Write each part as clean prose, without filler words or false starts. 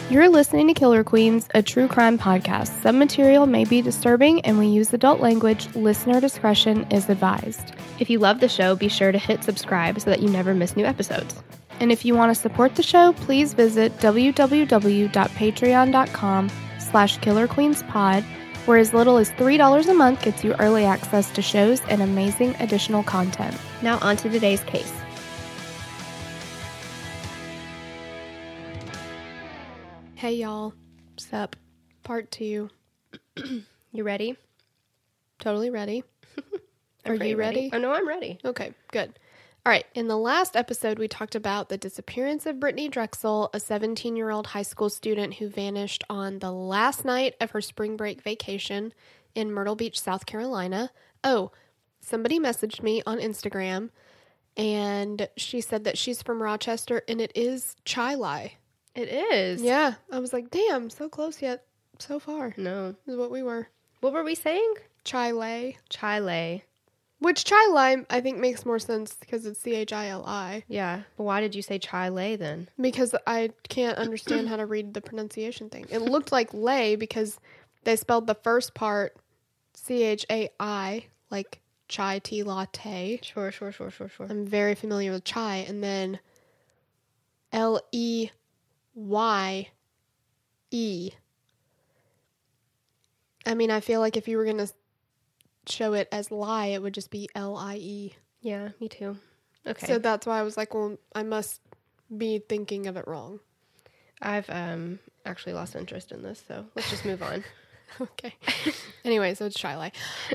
You're listening to Killer Queens, a true crime podcast. Some material may be disturbing and we use adult language. Listener discretion is advised. If you love the show, be sure to hit subscribe so that you never miss new episodes. And if you want to support the show, please visit www.patreon.com/killerqueenspod, where as little as $3 a month gets you early access to shows and amazing additional content. Now on to today's case. Hey y'all, what's up? Part 2. You ready? Totally ready. Are you ready? Oh no, I'm ready. Okay, good. All right, in the last episode, we talked about the disappearance of Brittany Drexel, a 17-year-old high school student who vanished on the last night of her spring break vacation in Myrtle Beach, South Carolina. Oh, somebody messaged me on Instagram, and she said that she's from Rochester, and it is Chi-Lai. It is. Yeah, I was like, damn, so close yet so far. No. Is what we were. What were we saying? Chi-Lai. Chi-Lai. Which Chi-Lai, I think, makes more sense because it's Chili. Yeah. But why did you say Chi-Lai then? Because I can't understand how to read the pronunciation thing. It looked like lay because they spelled the first part Chai, like chai tea latte. Sure. I'm very familiar with chai. And then Leye. I mean, I feel like if you were going to show it as lie, it would just be Lie. Yeah, me too. Okay. So that's why I was like, well, I must be thinking of it wrong. I've actually lost interest in this, so let's just move on. Okay. Anyway, so it's Chi-Lai.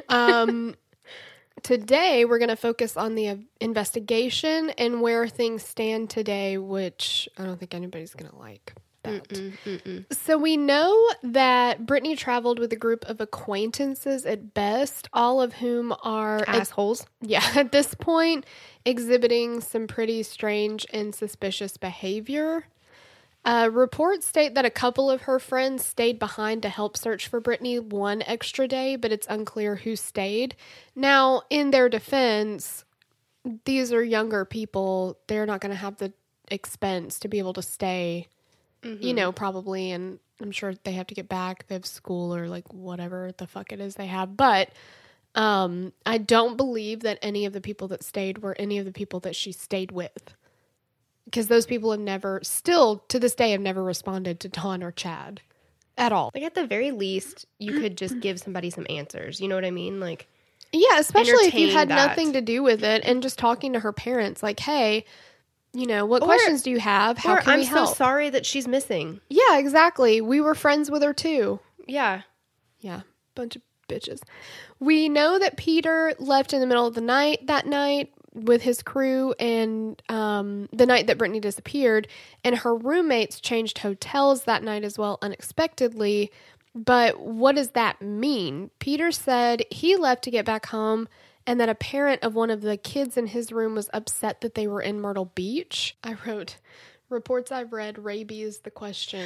Today, we're going to focus on the investigation and where things stand today, which I don't think anybody's going to like that. So we know that Brittany traveled with a group of acquaintances at best, all of whom are assholes. At this point, exhibiting some pretty strange and suspicious behavior. Reports state that a couple of her friends stayed behind to help search for Brittany one extra day, but it's unclear who stayed. Now, in their defense, these are younger people. They're not going to have the expense to be able to stay, probably, and I'm sure they have to get back. They have school or, like, whatever the fuck it is they have. But I don't believe that any of the people that stayed were any of the people that she stayed with. Because those people have still to this day, have never responded to Dawn or Chad at all. Like, at the very least, you could just give somebody some answers. You know what I mean? Like, yeah, especially if you entertain had that. nothing to do with it and just talking to her parents. Like, hey, what questions do you have? How can we help? I'm so sorry that she's missing. Yeah, exactly. We were friends with her too. Yeah. Yeah, bunch of bitches. We know that Peter left in the middle of the night that night with his crew, and the night that Brittany disappeared, and her roommates changed hotels that night as well, unexpectedly. But what does that mean? Peter said he left to get back home, and that a parent of one of the kids in his room was upset that they were in Myrtle Beach. I wrote, reports I've read, rabies the question.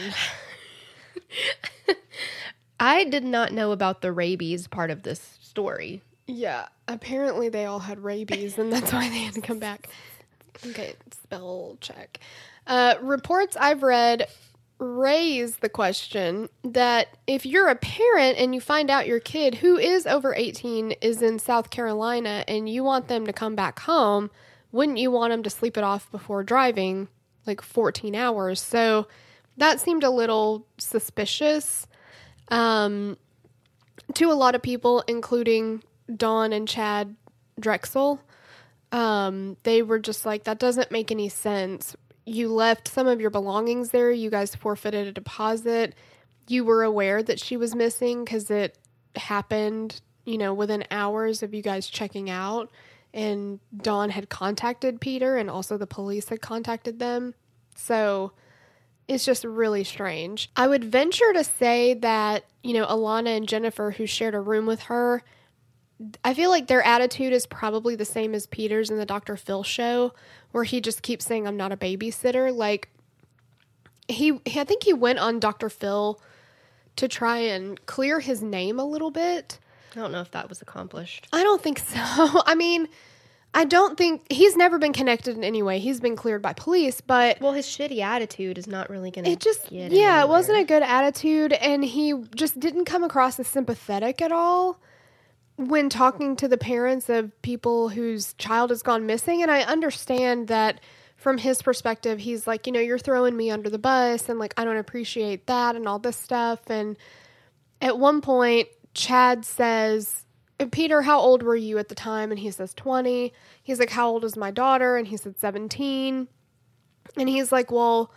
I did not know about the rabies part of this story. Yeah, apparently they all had rabies, and that's why they had to come back. Okay, spell check. Reports I've read raise the question that if you're a parent and you find out your kid who is over 18 is in South Carolina and you want them to come back home, wouldn't you want them to sleep it off before driving like 14 hours? So that seemed a little suspicious to a lot of people, including Dawn and Chad Drexel. They were just like, that doesn't make any sense. You left some of your belongings there. You guys forfeited a deposit. You were aware that she was missing because it happened, within hours of you guys checking out. And Dawn had contacted Peter, and also the police had contacted them. So it's just really strange. I would venture to say that, Alana and Jennifer, who shared a room with her, I feel like their attitude is probably the same as Peter's in the Dr. Phil show, where he just keeps saying, I'm not a babysitter. Like, I think he went on Dr. Phil to try and clear his name a little bit. I don't know if that was accomplished. I don't think so. I mean, I don't think he's never been connected in any way. He's been cleared by police, but Well, his shitty attitude is not really going to it just, get yeah, him it wasn't a anywhere. good attitude. And he just didn't come across as sympathetic at all when talking to the parents of people whose child has gone missing. And I understand that from his perspective, he's like, you're throwing me under the bus and like, I don't appreciate that and all this stuff. And at one point, Chad says, Peter, how old were you at the time? And he says 20. He's like, how old is my daughter? And he said 17. And he's like, well,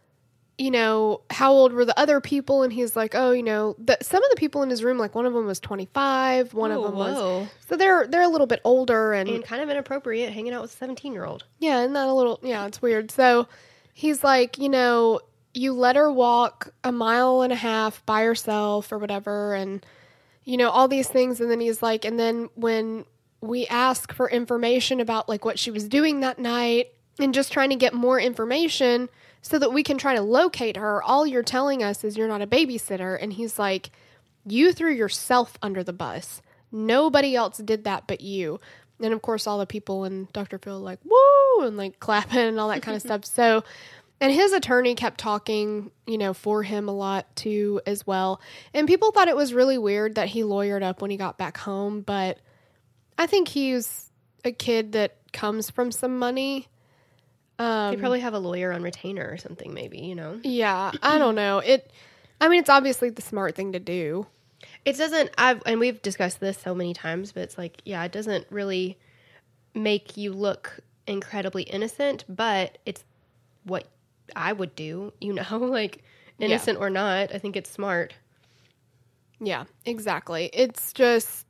how old were the other people? And he's like, oh, some of the people in his room, like one of them was 25, one of them was, so they're a little bit older and kind of inappropriate hanging out with a 17-year-old. Yeah, and that a little, it's weird. So he's like, you let her walk a mile and a half by herself or whatever, and all these things. And then he's like, and then when we ask for information about like what she was doing that night and just trying to get more information so that we can try to locate her, all you're telling us is you're not a babysitter. And he's like, you threw yourself under the bus. Nobody else did that but you. And of course, all the people in Dr. Phil like, woo, and like clapping and all that kind of stuff. So, and his attorney kept talking, for him a lot too as well. And people thought it was really weird that he lawyered up when he got back home. But I think he's a kid that comes from some money. He'd probably have a lawyer on retainer or something, maybe, Yeah, I don't know. It's obviously the smart thing to do. It doesn't, and we've discussed this so many times, but it's like, yeah, it doesn't really make you look incredibly innocent, but it's what I would do, like innocent or not. I think it's smart. Yeah, exactly. It's just,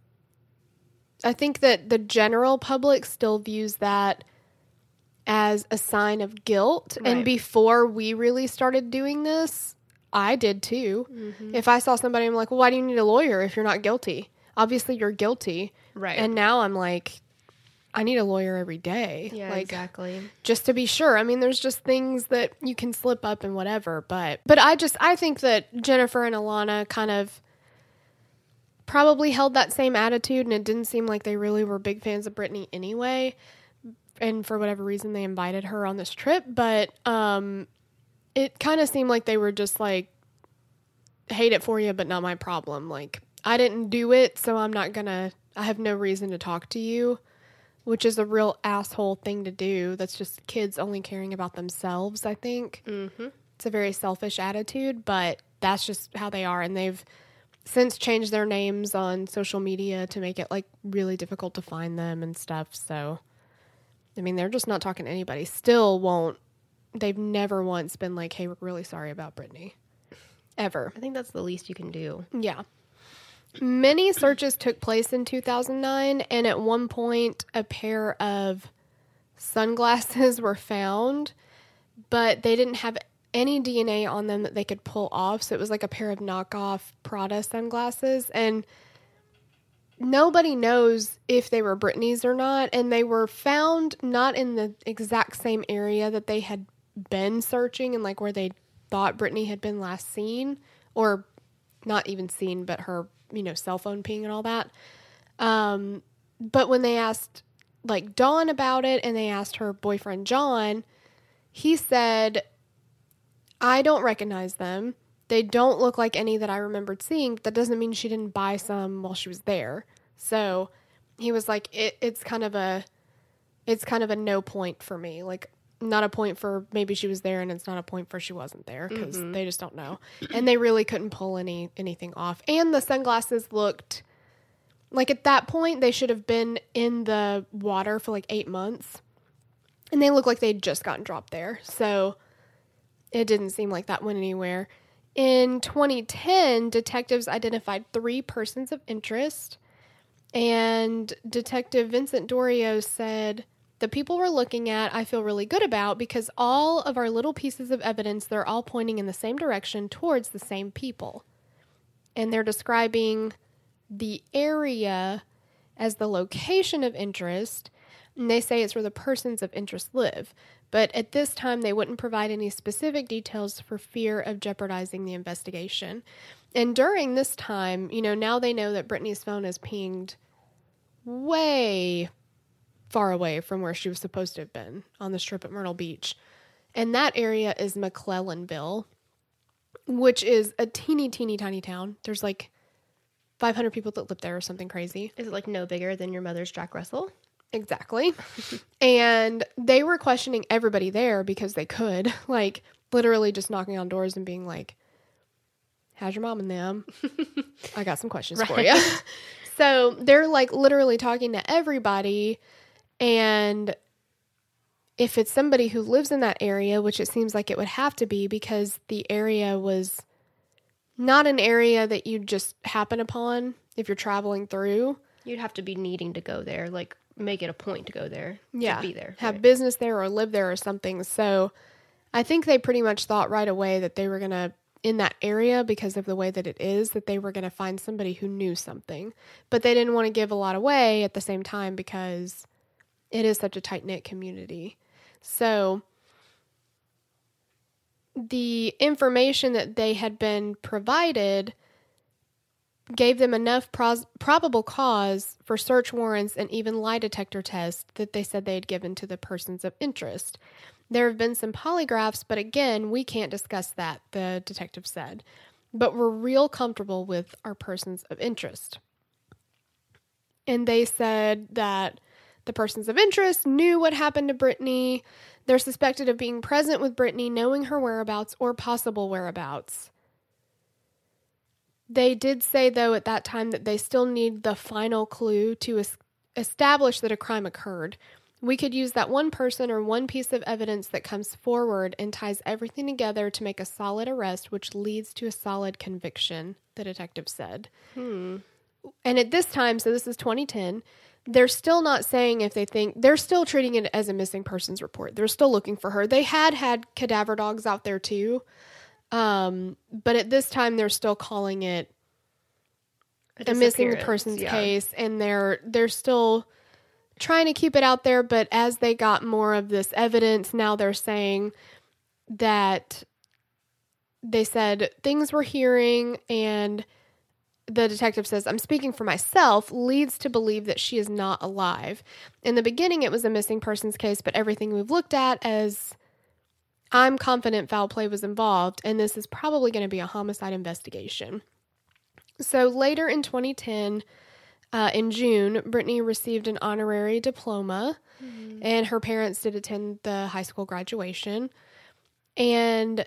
I think that the general public still views that as a sign of guilt. Right. And before we really started doing this, I did too. Mm-hmm. If I saw somebody, I'm like, well, why do you need a lawyer if you're not guilty? Obviously you're guilty. Right. And now I'm like, I need a lawyer every day. Yeah, like, exactly. Just to be sure. There's just things that you can slip up and whatever. But I think that Jennifer and Alana kind of probably held that same attitude, and it didn't seem like they really were big fans of Brittany anyway. And for whatever reason, they invited her on this trip. But it kind of seemed like they were just like, hate it for you, but not my problem. Like, I didn't do it, so I have no reason to talk to you, which is a real asshole thing to do. That's just kids only caring about themselves, I think. Mm-hmm. It's a very selfish attitude, but that's just how they are. And they've since changed their names on social media to make it like really difficult to find them and stuff. So, they're just not talking to anybody. Still won't. They've never once been like, hey, we're really sorry about Brittany. Ever. I think that's the least you can do. Yeah. Many searches took place in 2009, and at one point, a pair of sunglasses were found, but they didn't have any DNA on them that they could pull off, so it was like a pair of knockoff Prada sunglasses, and nobody knows if they were Brittany's or not, and they were found not in the exact same area that they had been searching and like where they thought Brittany had been last seen, or not even seen, but her, cell phone ping and all that. But when they asked like Dawn about it and they asked her boyfriend John, he said, I don't recognize them. They don't look like any that I remembered seeing. But that doesn't mean she didn't buy some while she was there. So he was like, it's kind of a no point for me. Like, not a point for maybe she was there, and it's not a point for she wasn't there, because they just don't know. And they really couldn't pull anything off. And the sunglasses looked like, at that point, they should have been in the water for like 8 months. And they look like they'd just gotten dropped there. So it didn't seem like that went anywhere. In 2010, detectives identified 3 persons of interest. And Detective Vincent Dorio said, the people we're looking at, I feel really good about, because all of our little pieces of evidence, they're all pointing in the same direction towards the same people. And they're describing the area as the location of interest. And they say it's where the persons of interest live. But at this time, they wouldn't provide any specific details for fear of jeopardizing the investigation. And during this time, now they know that Brittany's phone is pinged way far away from where she was supposed to have been on the strip at Myrtle Beach. And that area is McClellanville, which is a teeny, teeny, tiny town. There's like 500 people that live there or something crazy. Is it like no bigger than your mother's Jack Russell? Exactly. And they were questioning everybody there because they could, like, literally just knocking on doors and being like, how's your mom and them? I got some questions for you. So they're like literally talking to everybody. And if it's somebody who lives in that area, which it seems like it would have to be because the area was not an area that you'd just happen upon if you're traveling through. You'd have to be needing to go there, like make it a point to go there, Yeah. to be there. Have business there or live there or something. So I think they pretty much thought right away that they were going to, in that area, because of the way that it is, that they were going to find somebody who knew something. But they didn't want to give a lot away at the same time because it is such a tight-knit community. So the information that they had been provided gave them enough probable cause for search warrants and even lie detector tests that they said they had given to the persons of interest. There have been some polygraphs, but again, we can't discuss that, the detective said. But we're real comfortable with our persons of interest. And they said that the persons of interest knew what happened to Brittany. They're suspected of being present with Brittany, knowing her whereabouts or possible whereabouts. They did say, though, at that time that they still need the final clue to establish that a crime occurred. We could use that one person or one piece of evidence that comes forward and ties everything together to make a solid arrest, which leads to a solid conviction, the detective said. And at this time, so this is 2010, they're still not saying if they think, they're still treating it as a missing persons report. They're still looking for her. They had cadaver dogs out there too. But at this time, they're still calling it a missing persons case, and they're still trying to keep it out there. But as they got more of this evidence, now they're saying that they said things we're hearing, and the detective says, I'm speaking for myself, leads to believe that she is not alive. In the beginning, it was a missing persons case, but everything we've looked at as I'm confident foul play was involved, and this is probably going to be a homicide investigation. So later in 2010, in June, Brittany received an honorary diploma, and her parents did attend the high school graduation. And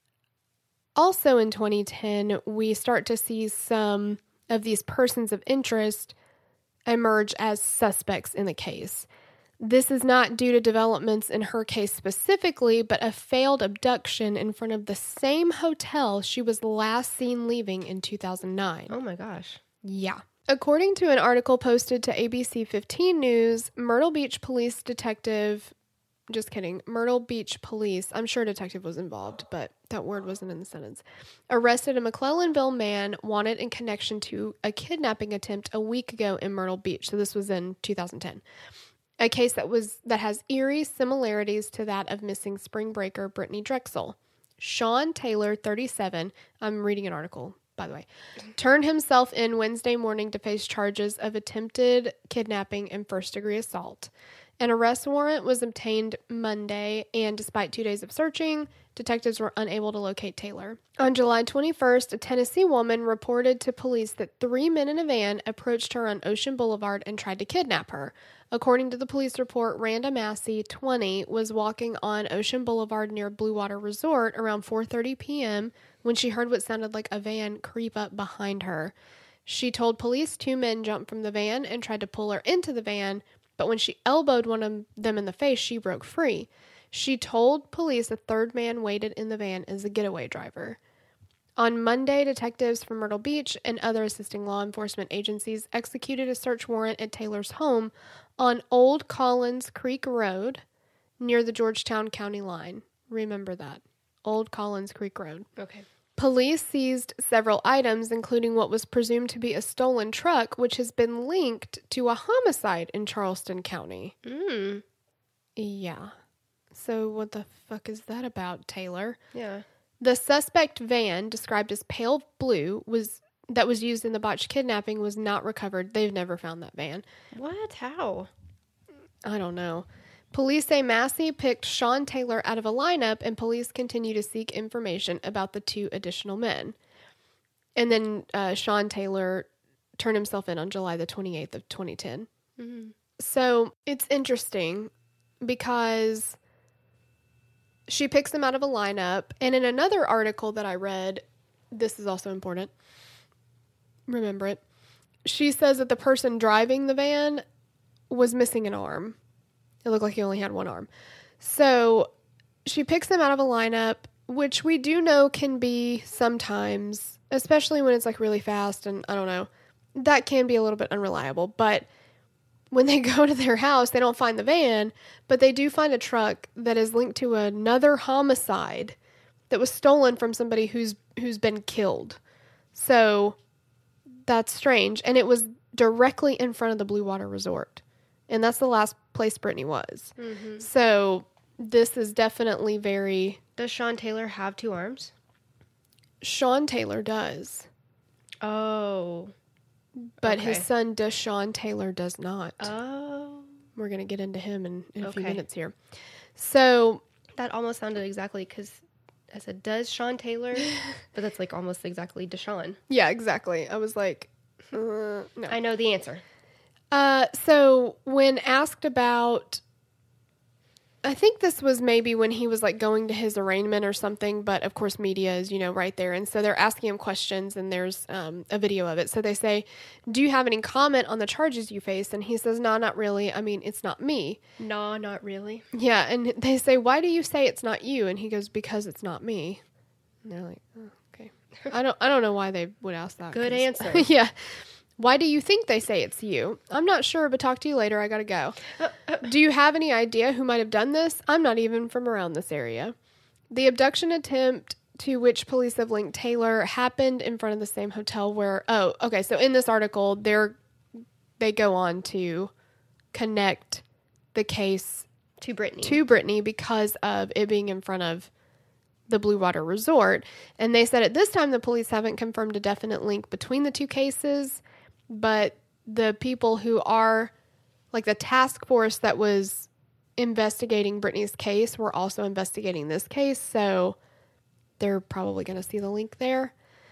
also in 2010, we start to see some of these persons of interest emerge as suspects in the case. This is not due to developments in her case specifically, but a failed abduction in front of the same hotel she was last seen leaving in 2009. Oh my gosh. Yeah. According to an article posted to ABC 15 News, Myrtle Beach Police Detective, just kidding, Myrtle Beach Police, I'm sure detective was involved, but that word wasn't in the sentence, arrested a McClellanville man wanted in connection to a kidnapping attempt a week ago in Myrtle Beach. So this was in 2010. A case that has eerie similarities to that of missing spring breaker Brittany Drexel. Sean Taylor, 37, I'm reading an article, by the way, turned himself in Wednesday morning to face charges of attempted kidnapping and first-degree assault. An arrest warrant was obtained Monday, and despite 2 days of searching, detectives were unable to locate Taylor. On July 21st, a Tennessee woman reported to police that 3 men in a van approached her on Ocean Boulevard and tried to kidnap her. According to the police report, Randa Massey, 20, was walking on Ocean Boulevard near Blue Water Resort around 4:30 p.m. when she heard what sounded like a van creep up behind her. She told police 2 men jumped from the van and tried to pull her into the van, but when she elbowed one of them in the face, she broke free. She told police a 3rd man waited in the van as a getaway driver. On Monday, detectives from Myrtle Beach and other assisting law enforcement agencies executed a search warrant at Taylor's home on Old Collins Creek Road near the Georgetown County line. Remember that. Old Collins Creek Road. Okay. Police seized several items, including what was presumed to be a stolen truck, which has been linked to a homicide in Charleston County. Yeah. So what the fuck is that about, Taylor? Yeah. The suspect van, described as pale blue, that was used in the botched kidnapping was not recovered. They've never found that van. What? How? I don't know. Police say Massey picked Sean Taylor out of a lineup, and police continue to seek information about the 2 additional men. And then Sean Taylor turned himself in on July the 28th of 2010. Mm-hmm. So it's interesting because she picks him out of a lineup. And in another article that I read, this is also important. Remember it. She says that the person driving the van was missing an arm. It looked like he only had one arm. So she picks him out of a lineup, which we do know can be sometimes, especially when it's like really fast and I don't know, that can be a little bit unreliable. But when they go to their house, they don't find the van, but they do find a truck that is linked to another homicide that was stolen from somebody who's been killed. So that's strange. And it was directly in front of the Blue Water Resort. And that's the last place Brittany was. Mm-hmm. So this is definitely very... Does Sean Taylor have 2 arms? Sean Taylor does. Oh. But Okay. his son, Deshaun Taylor, does not. Oh. We're going to get into him in a few Okay. minutes here. So... That almost sounded exactly, because I said, does Sean Taylor? But that's like almost exactly Deshaun. Yeah, exactly. I was like, no. I know the answer. So when asked about, I think this was maybe when he was like going to his arraignment or something, but of course media is, right there. And so they're asking him questions and there's a video of it. So they say, do you have any comment on the charges you face? And he says, no, not really. I mean, it's not me. No, not really. Yeah. And they say, why do you say it's not you? And he goes, because it's not me. And they're like, oh, okay. I don't know why they would ask that. Good 'cause- answer. Yeah. Why do you think they say it's you? I'm not sure, but talk to you later. I gotta go. Do you have any idea who might have done this? I'm not even from around this area. The abduction attempt to which police have linked Taylor happened in front of the same hotel where... Oh, okay. So in this article, they go on to connect the case To Brittany. to Brittany because of it being in front of the Blue Water Resort. And they said at this time the police haven't confirmed a definite link between the 2 cases, but the people who are, like the task force that was investigating Brittany's case were also investigating this case, so they're probably going to see the link there.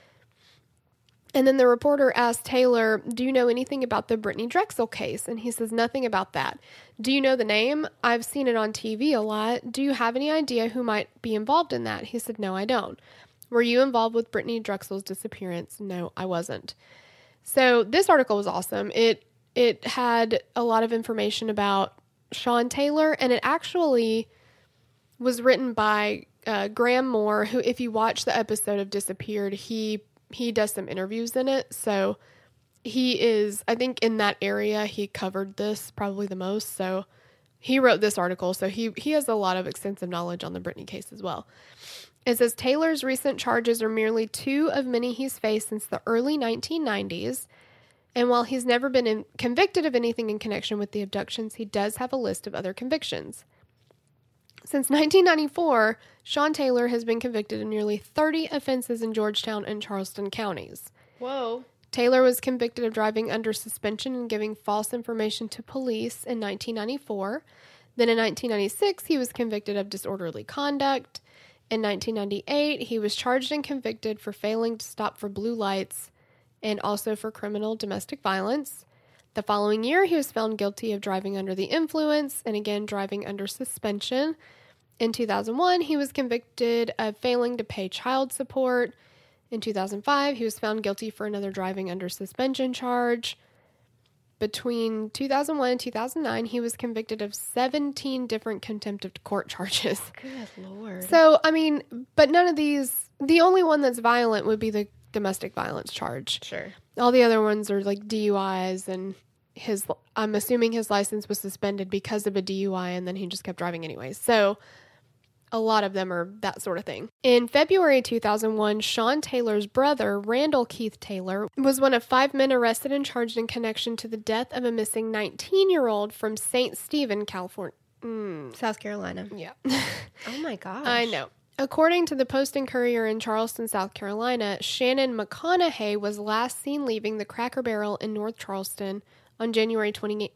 And then the reporter asked Taylor, do you know anything about the Brittany Drexel case? And he says, nothing about that. Do you know the name? I've seen it on TV a lot. Do you have any idea who might be involved in that? He said, no, I don't. Were you involved with Brittany Drexel's disappearance? No, I wasn't. So this article was awesome. It had a lot of information about Sean Taylor, and it actually was written by Graham Moore, who, if you watch the episode of Disappeared, he does some interviews in it. So he is, I think in that area, he covered this probably the most. So he wrote this article. So he has a lot of extensive knowledge on the Brittany case as well. It says Taylor's recent charges are merely 2 of many he's faced since the early 1990s. And while he's never been convicted of anything in connection with the abductions, he does have a list of other convictions. Since 1994, Sean Taylor has been convicted of nearly 30 offenses in Georgetown and Charleston counties. Whoa. Taylor was convicted of driving under suspension and giving false information to police in 1994. Then in 1996, he was convicted of disorderly conduct. In 1998, he was charged and convicted for failing to stop for blue lights and also for criminal domestic violence. The following year, he was found guilty of driving under the influence and again driving under suspension. In 2001, he was convicted of failing to pay child support. In 2005, he was found guilty for another driving under suspension charge. Between 2001 and 2009, he was convicted of 17 different contempt of court charges. Good Lord. So, I mean, but none of these, the only one that's violent would be the domestic violence charge. Sure. All the other ones are like DUIs, and I'm assuming his license was suspended because of a DUI, and then he just kept driving anyways. So a lot of them are that sort of thing. In February 2001, Sean Taylor's brother, Randall Keith Taylor, was one of 5 men arrested and charged in connection to the death of a missing 19-year-old from St. Stephen, California. South Carolina. Yeah. Oh my gosh. I know. According to the Post and Courier in Charleston, South Carolina, Shannon McConaughey was last seen leaving the Cracker Barrel in North Charleston on January 29th,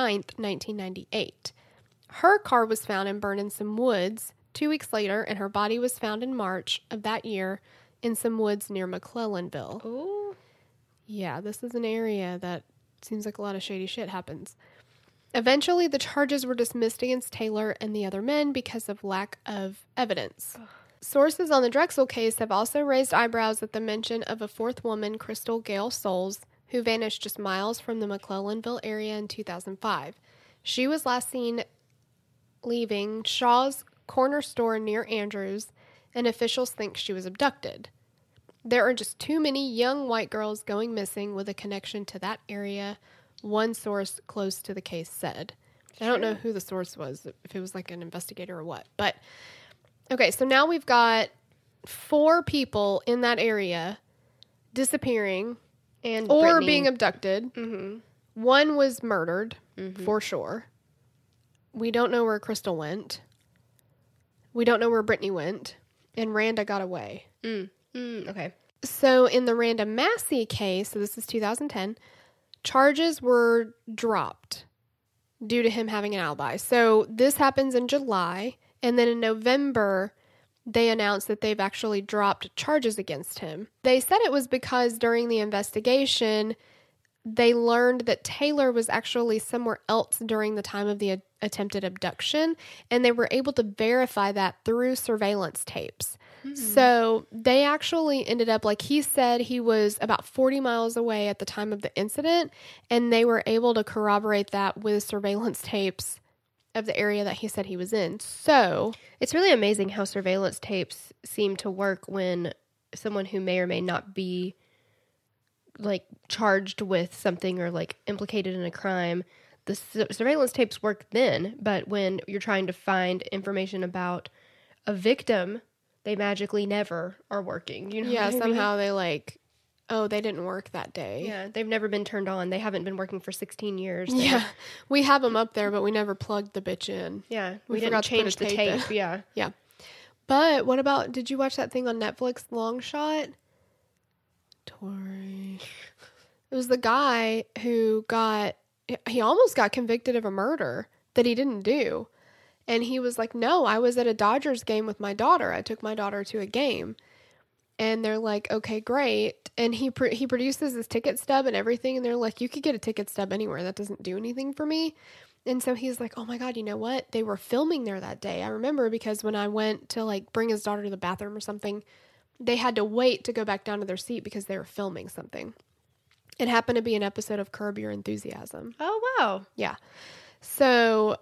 1998. Her car was found and burned in some woods 2 weeks later, and her body was found in March of that year in some woods near McClellanville. Oh. Yeah, this is an area that seems like a lot of shady shit happens. Eventually, the charges were dismissed against Taylor and the other men because of lack of evidence. Sources on the Drexel case have also raised eyebrows at the mention of a fourth woman, Crystal Gail Souls, who vanished just miles from the McClellanville area in 2005. She was last seen leaving Shaw's corner store near Andrews, and officials think she was abducted. There are just too many young white girls going missing with a connection to that area, one source close to the case said. I don't know who the source was, if it was like an investigator or what. But, okay, so now we've got 4 people in that area disappearing And or Brittany. being abducted. Mm-hmm. One was murdered, for sure. We don't know where Crystal went. We don't know where Brittany went. And Randa got away. Okay. So in the Randa Massey case, so this is 2010, charges were dropped due to him having an alibi. So this happens in July, and then in November, they announced that they've actually dropped charges against him. They said it was because during the investigation, they learned that Taylor was actually somewhere else during the time of the attempted abduction, and they were able to verify that through surveillance tapes. So they actually ended up, like he said, he was about 40 miles away at the time of the incident, and they were able to corroborate that with surveillance tapes of the area that he said he was in. So It's really amazing how surveillance tapes seem to work when someone who may or may not be like charged with something or like implicated in a crime, the surveillance tapes work then, but when you're trying to find information about a victim, they magically never are working. You know yeah, what I mean? somehow they like, oh, they didn't work that day. Yeah, they've never been turned on. They haven't been working for 16 years. Yeah, we have them up there, but we never plugged the bitch in. Yeah, We we didn't forgot to put change a the tape in. tape. Yeah. Yeah. But what about, did you watch that thing on Netflix, Long Shot? Tori. It was the guy who he almost got convicted of a murder that he didn't do. And he was like, no, I was at a Dodgers game with my daughter. I took my daughter to a game. And they're like, okay, great. And he produces his ticket stub and everything. And they're like, you could get a ticket stub anywhere. That doesn't do anything for me. And so he's like, oh my God, you know what? They were filming there that day. I remember because when I went to like bring his daughter to the bathroom or something, they had to wait to go back down to their seat because they were filming something. It happened to be an episode of Curb Your Enthusiasm. Oh, wow. Yeah. So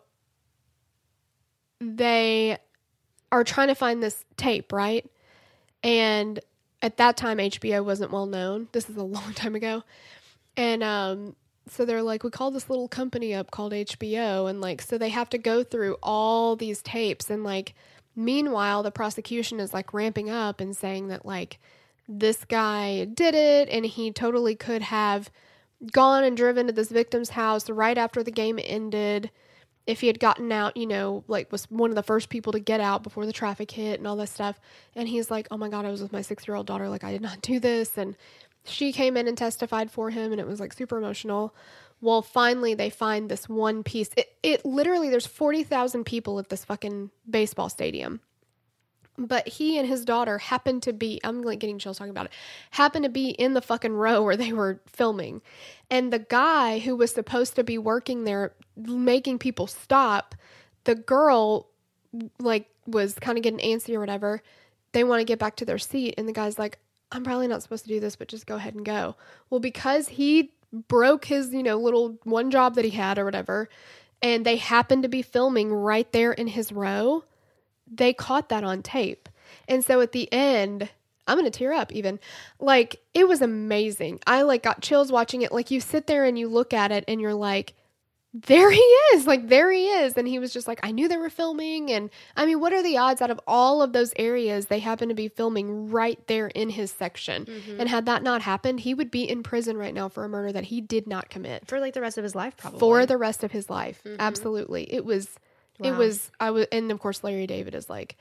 they are trying to find this tape, right? And at that time, HBO wasn't well known. This is a long time ago. And so they're like, we called this little company up called HBO. And like, so they have to go through all these tapes. And like, meanwhile, the prosecution is like ramping up and saying that like, this guy did it and he totally could have gone and driven to this victim's house right after the game ended if he had gotten out, you know, like was one of the first people to get out before the traffic hit and all this stuff. And he's like, oh my God, I was with my 6-year-old daughter. Like, I did not do this. And she came in and testified for him and it was like super emotional. Well, finally they find this one piece. It literally, there's 40,000 people at this fucking baseball stadium. But he and his daughter happened to be, I'm like getting chills talking about it, happened to be in the fucking row where they were filming. And the guy who was supposed to be working there, making people stop, the girl like was kind of getting antsy or whatever. They want to get back to their seat. And the guy's like, I'm probably not supposed to do this, but just go ahead and go. Well, because he broke his, you know, little one job that he had or whatever, and they happened to be filming right there in his row, they caught that on tape. And so at the end, I'm going to tear up even. Like, it was amazing. I like got chills watching it. Like, you sit there and you look at it and you're like, there he is. Like, there he is. And he was just like, I knew they were filming. And I mean, what are the odds out of all of those areas they happen to be filming right there in his section? Mm-hmm. And had that not happened, he would be in prison right now for a murder that he did not commit. For like the rest of his life, probably. For the rest of his life. Mm-hmm. Absolutely. Wow. And of course, Larry David is like,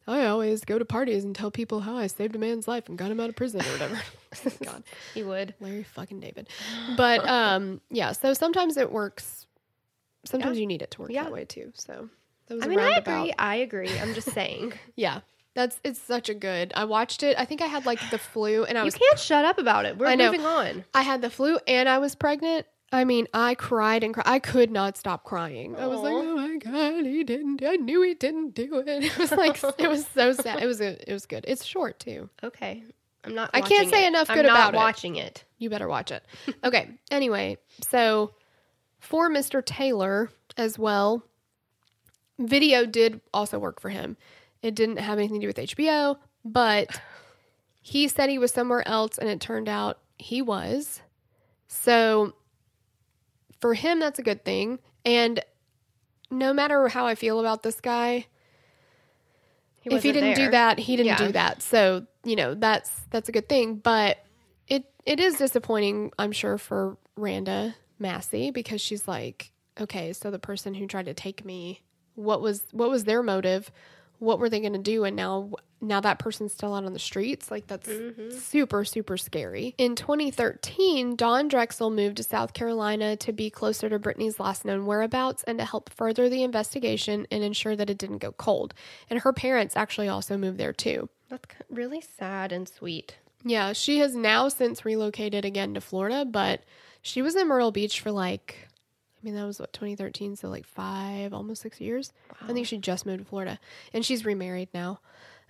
I always go to parties and tell people how I saved a man's life and got him out of prison or whatever. God, He would. Larry fucking David. But yeah, so sometimes it works. Sometimes you need it to work that way too. So that was I agree. I'm just saying. Yeah. It's such a good. I watched it. I think I had like the flu and You can't shut up about it. We're moving on. I had the flu and I was pregnant. I mean, I cried and cried. I could not stop crying. I was like, oh my God, I knew he didn't do it. It was like, it was so sad. It was good. It's short too. Okay. I'm not I can't say enough good about it. I'm not watching it. You better watch it. Okay. Anyway, so for Mr. Taylor as well, video did also work for him. It didn't have anything to do with HBO, but he said he was somewhere else and it turned out he was. So for him, that's a good thing. And no matter how I feel about this guy, if he didn't do that, he didn't do that. So, that's a good thing. But it is disappointing, I'm sure, for Randa Massey, because she's like, okay, so the person who tried to take me, what was their motive? What were they going to do? And now that person's still out on the streets. Like, that's super, super scary. In 2013, Dawn Drexel moved to South Carolina to be closer to Brittany's last known whereabouts and to help further the investigation and ensure that it didn't go cold. And her parents actually also moved there too. That's really sad and sweet. Yeah, she has now since relocated again to Florida, but she was in Myrtle Beach for that was 2013, so 5, almost 6 years. Wow. I think she just moved to Florida, and she's remarried now.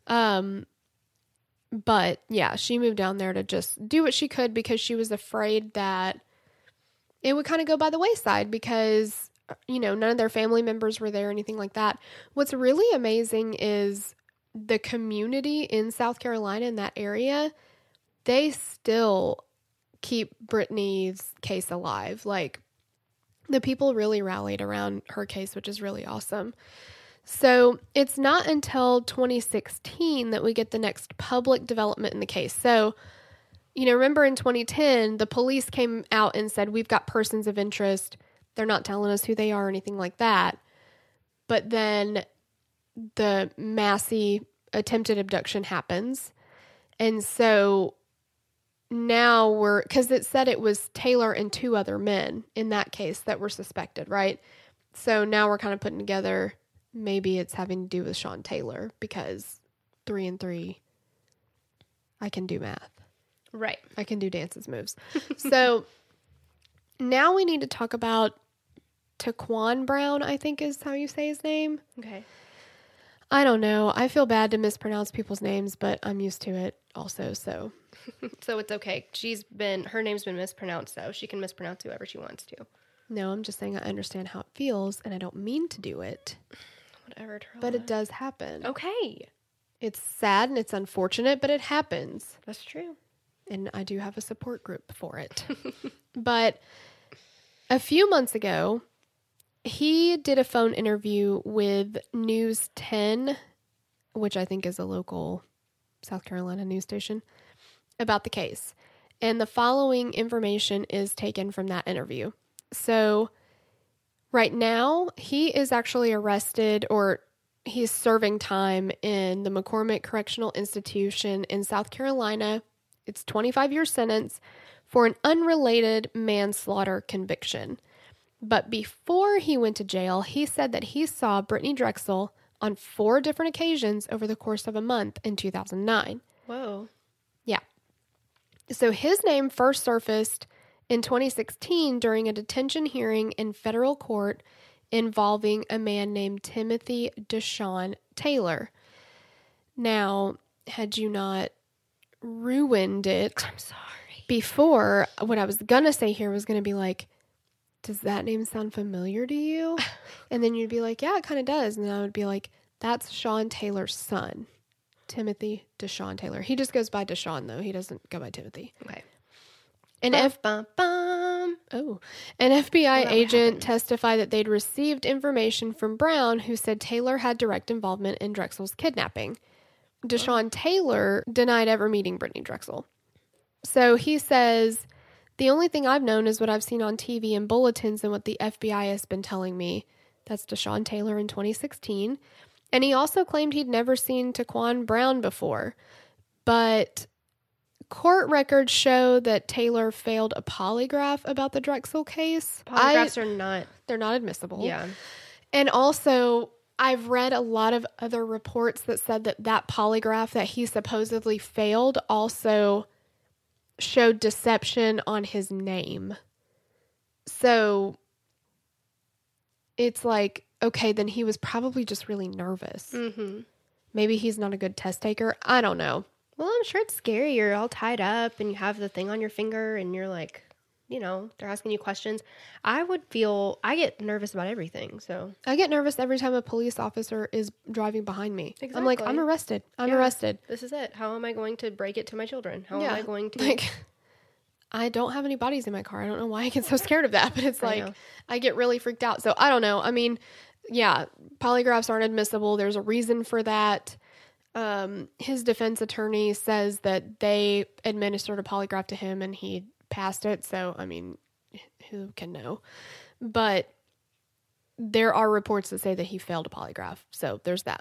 But yeah, she moved down there to just do what she could because she was afraid that it would kind of go by the wayside because, none of their family members were there or anything like that. What's really amazing is the community in South Carolina, in that area, they still keep Brittany's case alive. Like, the people really rallied around her case, which is really awesome. So it's not until 2016 that we get the next public development in the case. So, remember in 2010, the police came out and said, we've got persons of interest. They're not telling us who they are or anything like that. But then the Massey attempted abduction happens. And so now because it said it was Taylor and 2 other men in that case that were suspected, right? So now we're kind of putting together, maybe it's having to do with Sean Taylor because 3 and 3, I can do math. Right. I can do dances moves. So now we need to talk about Taquan Brown, I think is how you say his name. Okay. I don't know. I feel bad to mispronounce people's names, but I'm used to it also, so. So it's okay. Her name's been mispronounced, so she can mispronounce whoever she wants to. No, I'm just saying I understand how it feels, and I don't mean to do it. Whatever, Tarla. But it does happen. Okay. It's sad and it's unfortunate, but it happens. That's true. And I do have a support group for it. But a few months ago, he did a phone interview with News 10, which I think is a local South Carolina news station, about the case. And the following information is taken from that interview. So right now, he is actually arrested, or he's serving time in the McCormick Correctional Institution in South Carolina. It's 25-year sentence for an unrelated manslaughter conviction. But before he went to jail, he said that he saw Brittany Drexel on 4 different occasions over the course of a month in 2009. Whoa. Yeah. So his name first surfaced in 2016 during a detention hearing in federal court involving a man named Timothy Deshaun Taylor. Now, had you not ruined it, I'm sorry. Before, what I was going to say here was going to be like, does that name sound familiar to you? And then you'd be like, yeah, it kind of does. And then I would be like, that's Sean Taylor's son, Timothy Deshaun Taylor. He just goes by Deshaun, though. He doesn't go by Timothy. Okay. An FBI agent testified that they'd received information from Brown, who said Taylor had direct involvement in Drexel's kidnapping. Deshaun Taylor denied ever meeting Brittany Drexel. So he says, the only thing I've known is what I've seen on TV and bulletins and what the FBI has been telling me. That's Deshaun Taylor in 2016. And he also claimed he'd never seen Taquan Brown before. But court records show that Taylor failed a polygraph about the Drexel case. Polygraphs are not. They're not admissible. Yeah. And also, I've read a lot of other reports that said that that polygraph that he supposedly failed also showed deception on his name. So it's like, okay, then he was probably just really nervous. Mm-hmm. Maybe he's not a good test taker. I don't know. Well, I'm sure it's scary. You're all tied up and you have the thing on your finger and you're like, you know, they're asking you questions. I get nervous about everything. So I get nervous every time a police officer is driving behind me. I'm like, I'm arrested. I'm arrested. This is it. How am I going to break it to my children? How am I going to... Like, I don't have any bodies in my car. I don't know why I get so scared of that, but it's like, I get really freaked out. So I don't know. I mean, yeah, polygraphs aren't admissible. There's a reason for that. His defense attorney says that they administered a polygraph to him and he passed it. So, I mean, who can know? But there are reports that say that he failed a polygraph. So there's that.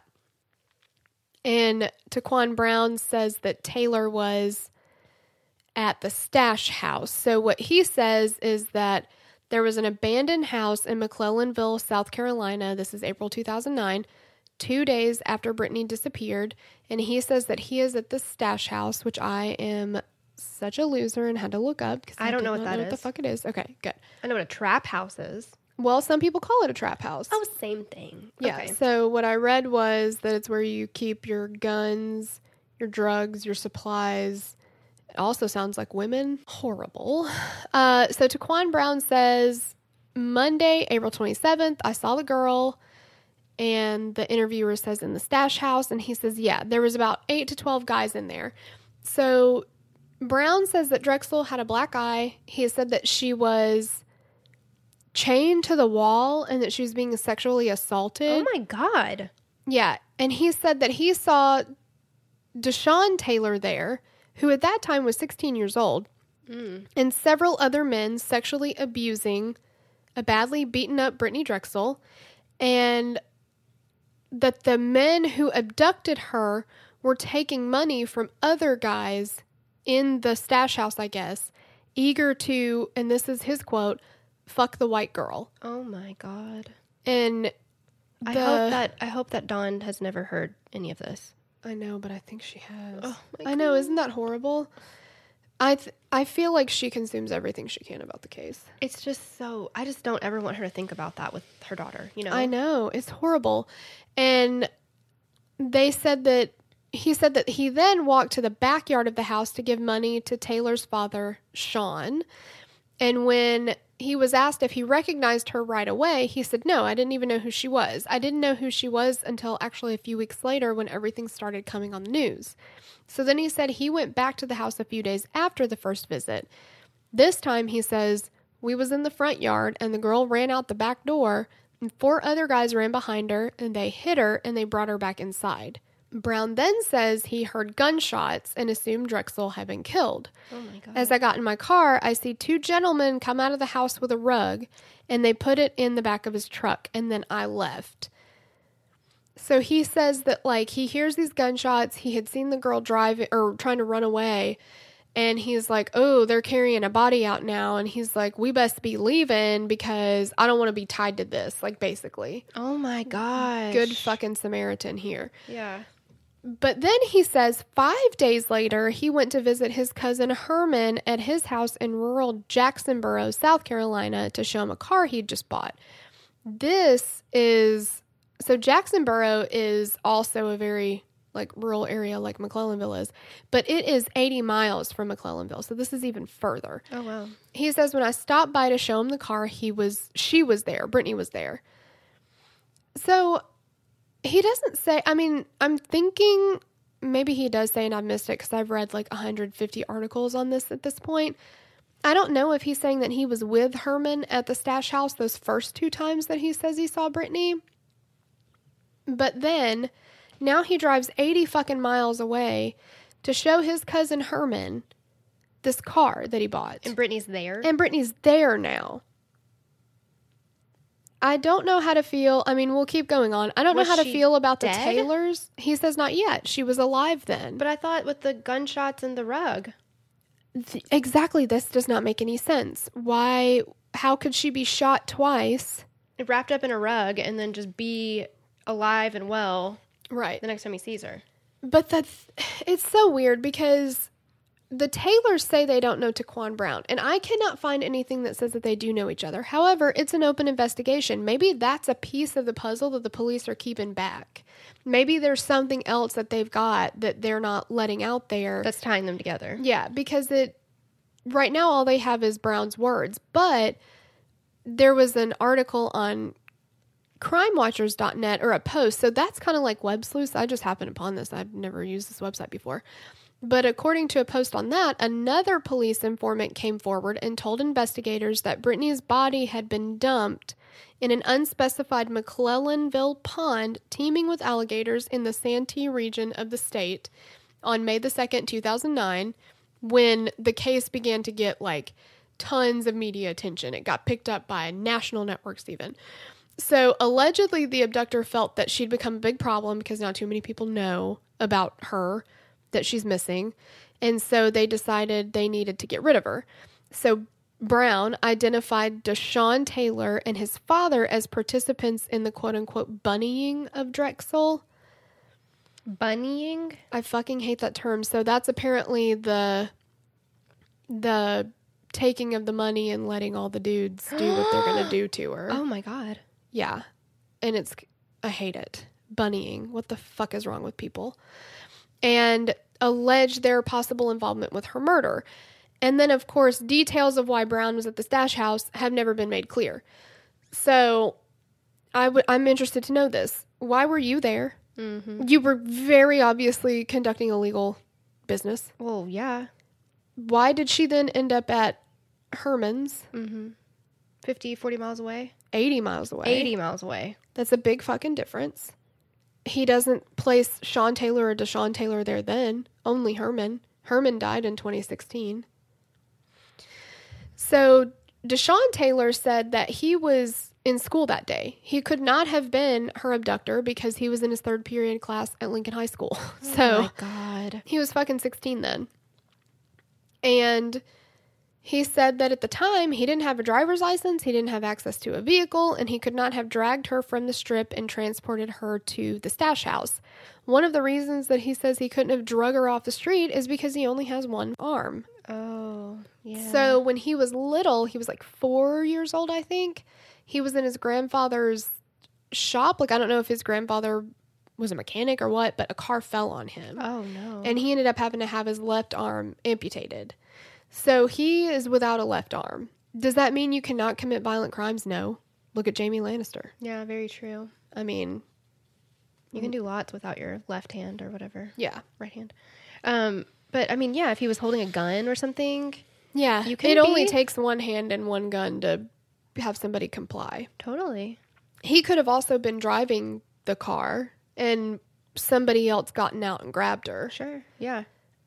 And Taquan Brown says that Taylor was at the stash house. So what he says is that there was an abandoned house in McClellanville, South Carolina. This is April 2009, 2 days after Brittany disappeared. And he says that he is at the stash house, which I am such a loser and had to look up because I don't know what that is. What the fuck it is? Okay, good. I know what a trap house is. Well, some people call it a trap house. Oh, same thing. Yeah. Okay. So what I read was that it's where you keep your guns, your drugs, your supplies. It also sounds like women. Horrible. So Taquan Brown says, Monday, April 27th, I saw the girl. And the interviewer says in the stash house. And he says, yeah, there was about 8 to 12 guys in there. So Brown says that Drexel had a black eye. He said that she was chained to the wall and that she was being sexually assaulted. Oh my God. Yeah. And he said that he saw Deshaun Taylor there, who at that time was 16 years old, and several other men sexually abusing a badly beaten up Brittany Drexel, and that the men who abducted her were taking money from other guys in the stash house, I guess, eager to, and this is his quote, fuck the white girl. Oh my God. And I hope that Dawn has never heard any of this. I know, but I think she has. Oh my God. I know, isn't that horrible? I feel like she consumes everything she can about the case. It's just so, I just don't ever want her to think about that with her daughter, you know? I know, it's horrible. And he said that he then walked to the backyard of the house to give money to Taylor's father, Sean. And when he was asked if he recognized her right away, he said, no, I didn't even know who she was. I didn't know who she was until actually a few weeks later when everything started coming on the news. So then he said he went back to the house a few days after the first visit. This time, he says, we was in the front yard and the girl ran out the back door and 4 other guys ran behind her and they hit her and they brought her back inside. Brown then says he heard gunshots and assumed Drexel had been killed. Oh my God. As I got in my car, I see 2 gentlemen come out of the house with a rug and they put it in the back of his truck and then I left. So he says that like he hears these gunshots, he had seen the girl driving or trying to run away, and he's like, oh, they're carrying a body out now, and he's like, we best be leaving because I don't want to be tied to this, like basically. Oh my gosh. Good fucking Samaritan here. Yeah. But then he says 5 days later, he went to visit his cousin Herman at his house in rural Jacksonboro, South Carolina, to show him a car he'd just bought. So Jacksonboro is also a very like rural area like McClellanville is, but it is 80 miles from McClellanville. So this is even further. Oh, wow. He says when I stopped by to show him the car, she was there. Brittany was there. So he doesn't say, I mean, I'm thinking maybe he does say, and I've missed it because I've read like 150 articles on this at this point. I don't know if he's saying that he was with Herman at the stash house those first 2 times that he says he saw Brittany. But then, now he drives 80 fucking miles away to show his cousin Herman this car that he bought. And Brittany's there? And Brittany's there now. I don't know how to feel. I mean, we'll keep going on. I don't know Was how to she feel about the dead? Taylors. He says not yet. She was alive then. But I thought with the gunshots and the rug. Exactly. This does not make any sense. Why? How could she be shot twice? Wrapped up in a rug and then just be alive and well Right. the next time he sees her. But it's so weird because the Taylors say they don't know Taquan Brown, and I cannot find anything that says that they do know each other. However, it's an open investigation. Maybe that's a piece of the puzzle that the police are keeping back. Maybe there's something else that they've got that they're not letting out there. That's tying them together. Yeah, because right now all they have is Brown's words, but there was an article on crimewatchers.net or a post. So that's kind of like Web Sleuths. I just happened upon this. I've never used this website before. But according to a post on that, another police informant came forward and told investigators that Brittany's body had been dumped in an unspecified McClellanville pond teeming with alligators in the Santee region of the state on May the 2nd, 2009, when the case began to get like tons of media attention. It got picked up by national networks even. So allegedly the abductor felt that she'd become a big problem because now too many people know about her, that she's missing. And so they decided they needed to get rid of her. So Brown identified Deshaun Taylor and his father as participants in the quote-unquote bunnying of Drexel. Bunnying? I fucking hate that term. So that's apparently the taking of the money and letting all the dudes do what they're going to do to her. Oh my God. Yeah. And I hate it. Bunnying. What the fuck is wrong with people? And alleged their possible involvement with her murder. And then, of course, details of why Brown was at the stash house have never been made clear. So I'm interested to know this. Why were you there? Mm-hmm. You were very obviously conducting illegal business. Well, yeah. Why did she then end up at Herman's? 50, 40 miles away? 80 miles away. 80 miles away. That's a big fucking difference. He doesn't place Sean Taylor or Deshaun Taylor there then. Only Herman. Herman died in 2016. So Deshaun Taylor said that he was in school that day. He could not have been her abductor because he was in his third period class at Lincoln High School. So oh my God. He was fucking 16 then. And he said that at the time, he didn't have a driver's license, he didn't have access to a vehicle, and he could not have dragged her from the strip and transported her to the stash house. One of the reasons that he says he couldn't have drug her off the street is because he only has one arm. Oh, yeah. So when he was little, he was like 4 years old, I think. He was in his grandfather's shop. Like, I don't know if his grandfather was a mechanic or what, but a car fell on him. Oh, no. And he ended up having to have his left arm amputated. So he is without a left arm. Does that mean you cannot commit violent crimes? No. Look at Jamie Lannister. Yeah, very true. I mean, you can do lots without your left hand or whatever. yeah. Right hand. But I mean, yeah, if he was holding a gun or something. Yeah. You can it only be- takes one hand and one gun to have somebody comply. Totally. He could have also been driving the car and somebody else gotten out and grabbed her. Sure. Yeah.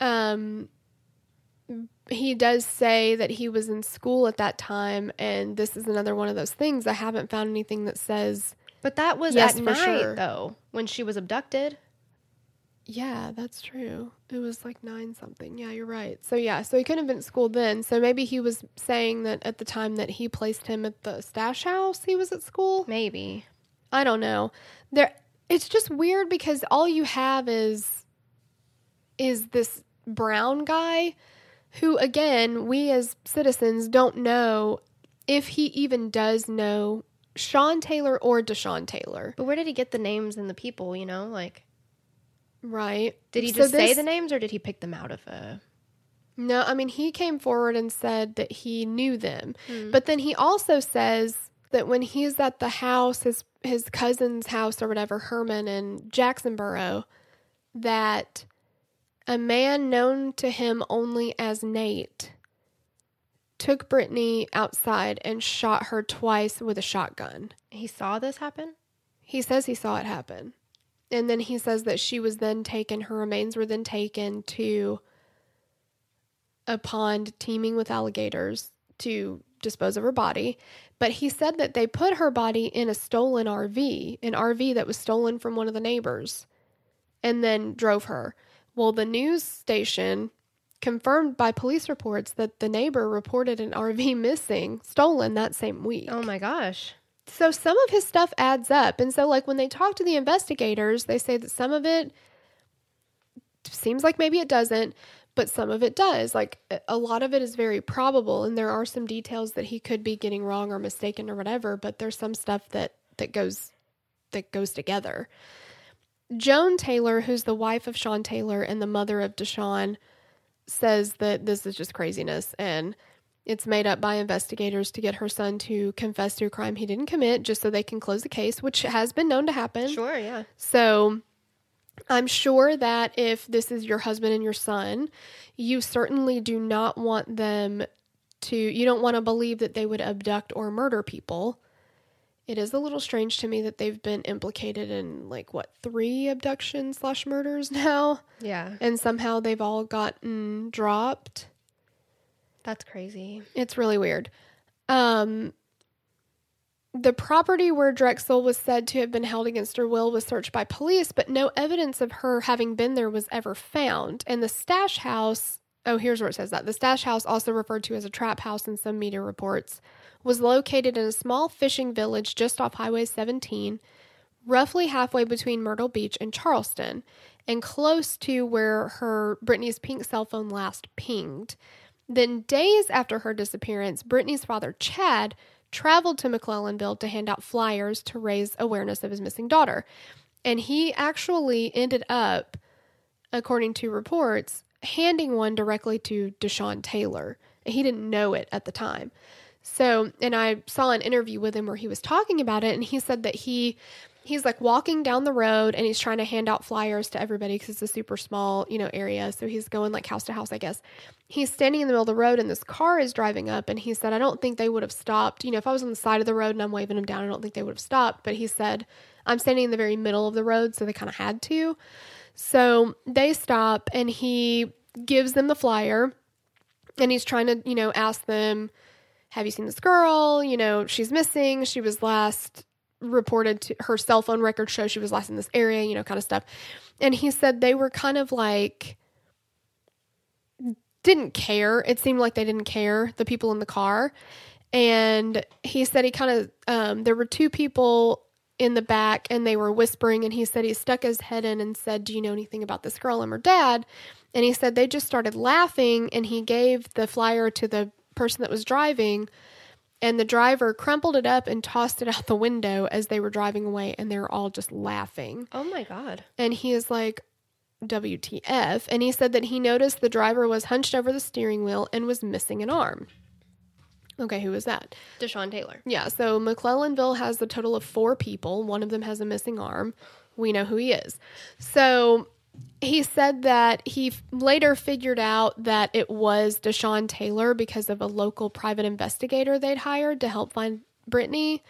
He does say that he was in school at that time, and this is another one of those things. I haven't found anything that says, But that was Yes, at for night, sure. though, when she was abducted. yeah, that's true. It was like 9 something. Yeah, you're right. So yeah, so he couldn't have been at school then. So maybe he was saying that at the time that he placed him at the stash house, he was at school. Maybe. I don't know. It's just weird because all you have is this Brown guy who, again, we as citizens don't know if he even does know Sean Taylor or Deshaun Taylor. But where did he get the names and the people, you know? Like, Right. did he So just say this- the names or did he pick them out of a... No, I mean, he came forward and said that he knew them. But then he also says that when he's at the house, his cousin's house or whatever, Herman in Jacksonboro, that a man known to him only as Nate took Brittany outside and shot her twice with a shotgun. He saw this happen? He says he saw it happen. And then he says that she was then taken, her remains were then taken to a pond teeming with alligators to dispose of her body. But he said that they put her body in a stolen RV, an RV that was stolen from one of the neighbors, and then drove her. Well, the news station confirmed by police reports that the neighbor reported an RV missing, stolen that same week. Oh my gosh. So some of his stuff adds up. And so, like, when they talk to the investigators, they say that some of it seems like maybe it doesn't, but some of it does. Like, a lot of it is very probable, and there are some details that he could be getting wrong or mistaken or whatever, but there's some stuff that goes together. Joan Taylor, who's the wife of Sean Taylor and the mother of Deshaun, says that this is just craziness, and it's made up by investigators to get her son to confess to a crime he didn't commit just so they can close the case, which has been known to happen. Sure, yeah. So I'm sure that if this is your husband and your son, you certainly do not want them to, you don't want to believe that they would abduct or murder people. It is a little strange to me that they've been implicated in, 3 abductions/murders now. Yeah. And somehow they've all gotten dropped. That's crazy. It's really weird. The property where Drexel was said to have been held against her will was searched by police, but no evidence of her having been there was ever found. And the stash house, here's where it says that. The stash house, also referred to as a trap house in some media reports, was located in a small fishing village just off Highway 17, roughly halfway between Myrtle Beach and Charleston, and close to where Brittany's pink cell phone last pinged. Then days after her disappearance, Brittany's father, Chad, traveled to McClellanville to hand out flyers to raise awareness of his missing daughter. And he actually ended up, according to reports, handing one directly to Deshaun Taylor. He didn't know it at the time. So, and I saw an interview with him where he was talking about it, and he said that he's like walking down the road and he's trying to hand out flyers to everybody because it's a super small, area. So he's going like house to house, I guess. He's standing in the middle of the road and this car is driving up, and he said, I don't think they would have stopped. If I was on the side of the road and I'm waving them down, I don't think they would have stopped. But he said, I'm standing in the very middle of the road, so they kind of had to. So they stop and he gives them the flyer, and he's trying to, ask them, have you seen this girl? She's missing. She was last reported to, her cell phone records show she was last in this area, kind of stuff. And he said they were kind of like, didn't care. It seemed like they didn't care, the people in the car. And he said he kind of, there were 2 people in the back and they were whispering, and he said he stuck his head in and said, do you know anything about this girl? I'm her dad. And he said they just started laughing, and he gave the flyer to the person that was driving, and the driver crumpled it up and tossed it out the window as they were driving away, and they were all just laughing. Oh my God. And he is like, WTF? And he said that he noticed the driver was hunched over the steering wheel and was missing an arm. Okay, who was that? Deshaun Taylor. Yeah, so McClellanville has a total of 4 people. One of them has a missing arm. We know who he is. So he said that he later figured out that it was Deshaun Taylor because of a local private investigator they'd hired to help find Brittany.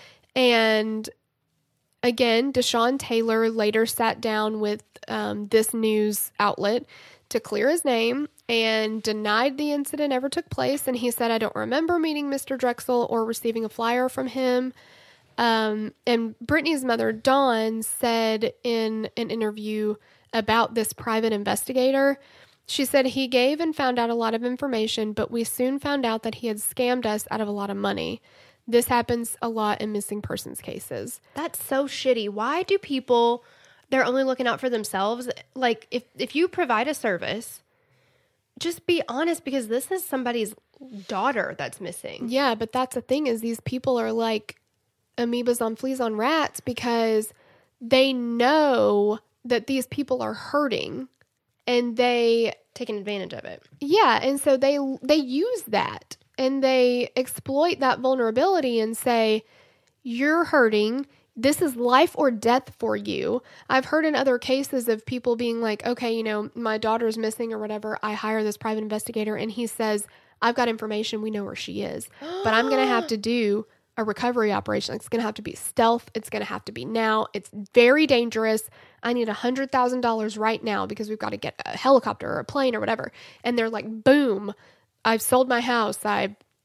And again, Deshaun Taylor later sat down with this news outlet to clear his name and denied the incident ever took place. And he said, I don't remember meeting Mr. Drexel or receiving a flyer from him. And Brittany's mother, Dawn, said in an interview about this private investigator, she said, he gave and found out a lot of information, but we soon found out that he had scammed us out of a lot of money. This happens a lot in missing persons cases. That's so shitty. Why do people, they're only looking out for themselves? Like, if you provide a service, just be honest, because this is somebody's daughter that's missing. Yeah, but that's the thing, is these people are like amoebas on fleas on rats, because they know that these people are hurting and they taking advantage of it. Yeah, and so they use that and they exploit that vulnerability and say, you're hurting. This is life or death for you. I've heard in other cases of people being like, okay, my daughter's missing or whatever. I hire this private investigator and he says, I've got information. We know where she is, but I'm going to have to do a recovery operation. It's going to have to be stealth. It's going to have to be now. It's very dangerous. I need $100,000 right now because we've got to get a helicopter or a plane or whatever. And they're like, boom, I've sold my house. I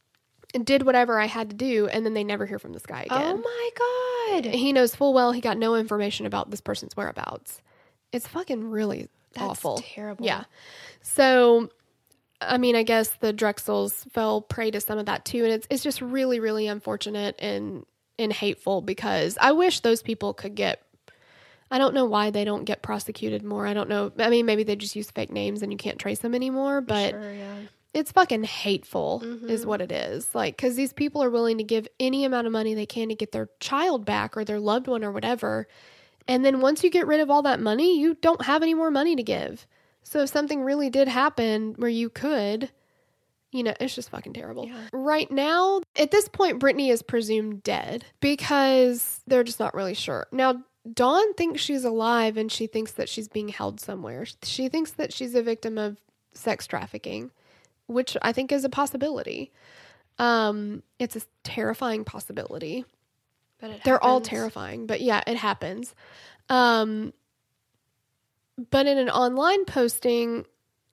and did whatever I had to do, and then they never hear from this guy again. Oh my God. He knows full well he got no information about this person's whereabouts. It's fucking really awful. Terrible. Yeah. So, I mean, I guess the Drexels fell prey to some of that too, and it's just really, really unfortunate and hateful, because I wish those people could get. I don't know why they don't get prosecuted more. I don't know. I mean, maybe they just use fake names and you can't trace them anymore, but Sure, yeah. it's fucking hateful is what it is. Like, because these people are willing to give any amount of money they can to get their child back or their loved one or whatever. And then once you get rid of all that money, you don't have any more money to give. So if something really did happen where you could, you know, it's just fucking terrible. Yeah. Right now, at this point, Brittany is presumed dead because they're just not really sure. Now, Dawn thinks she's alive and she thinks that she's being held somewhere. She thinks that she's a victim of sex trafficking, which I think is a possibility. It's a terrifying possibility. But They're all terrifying, but yeah, it happens. But in an online posting,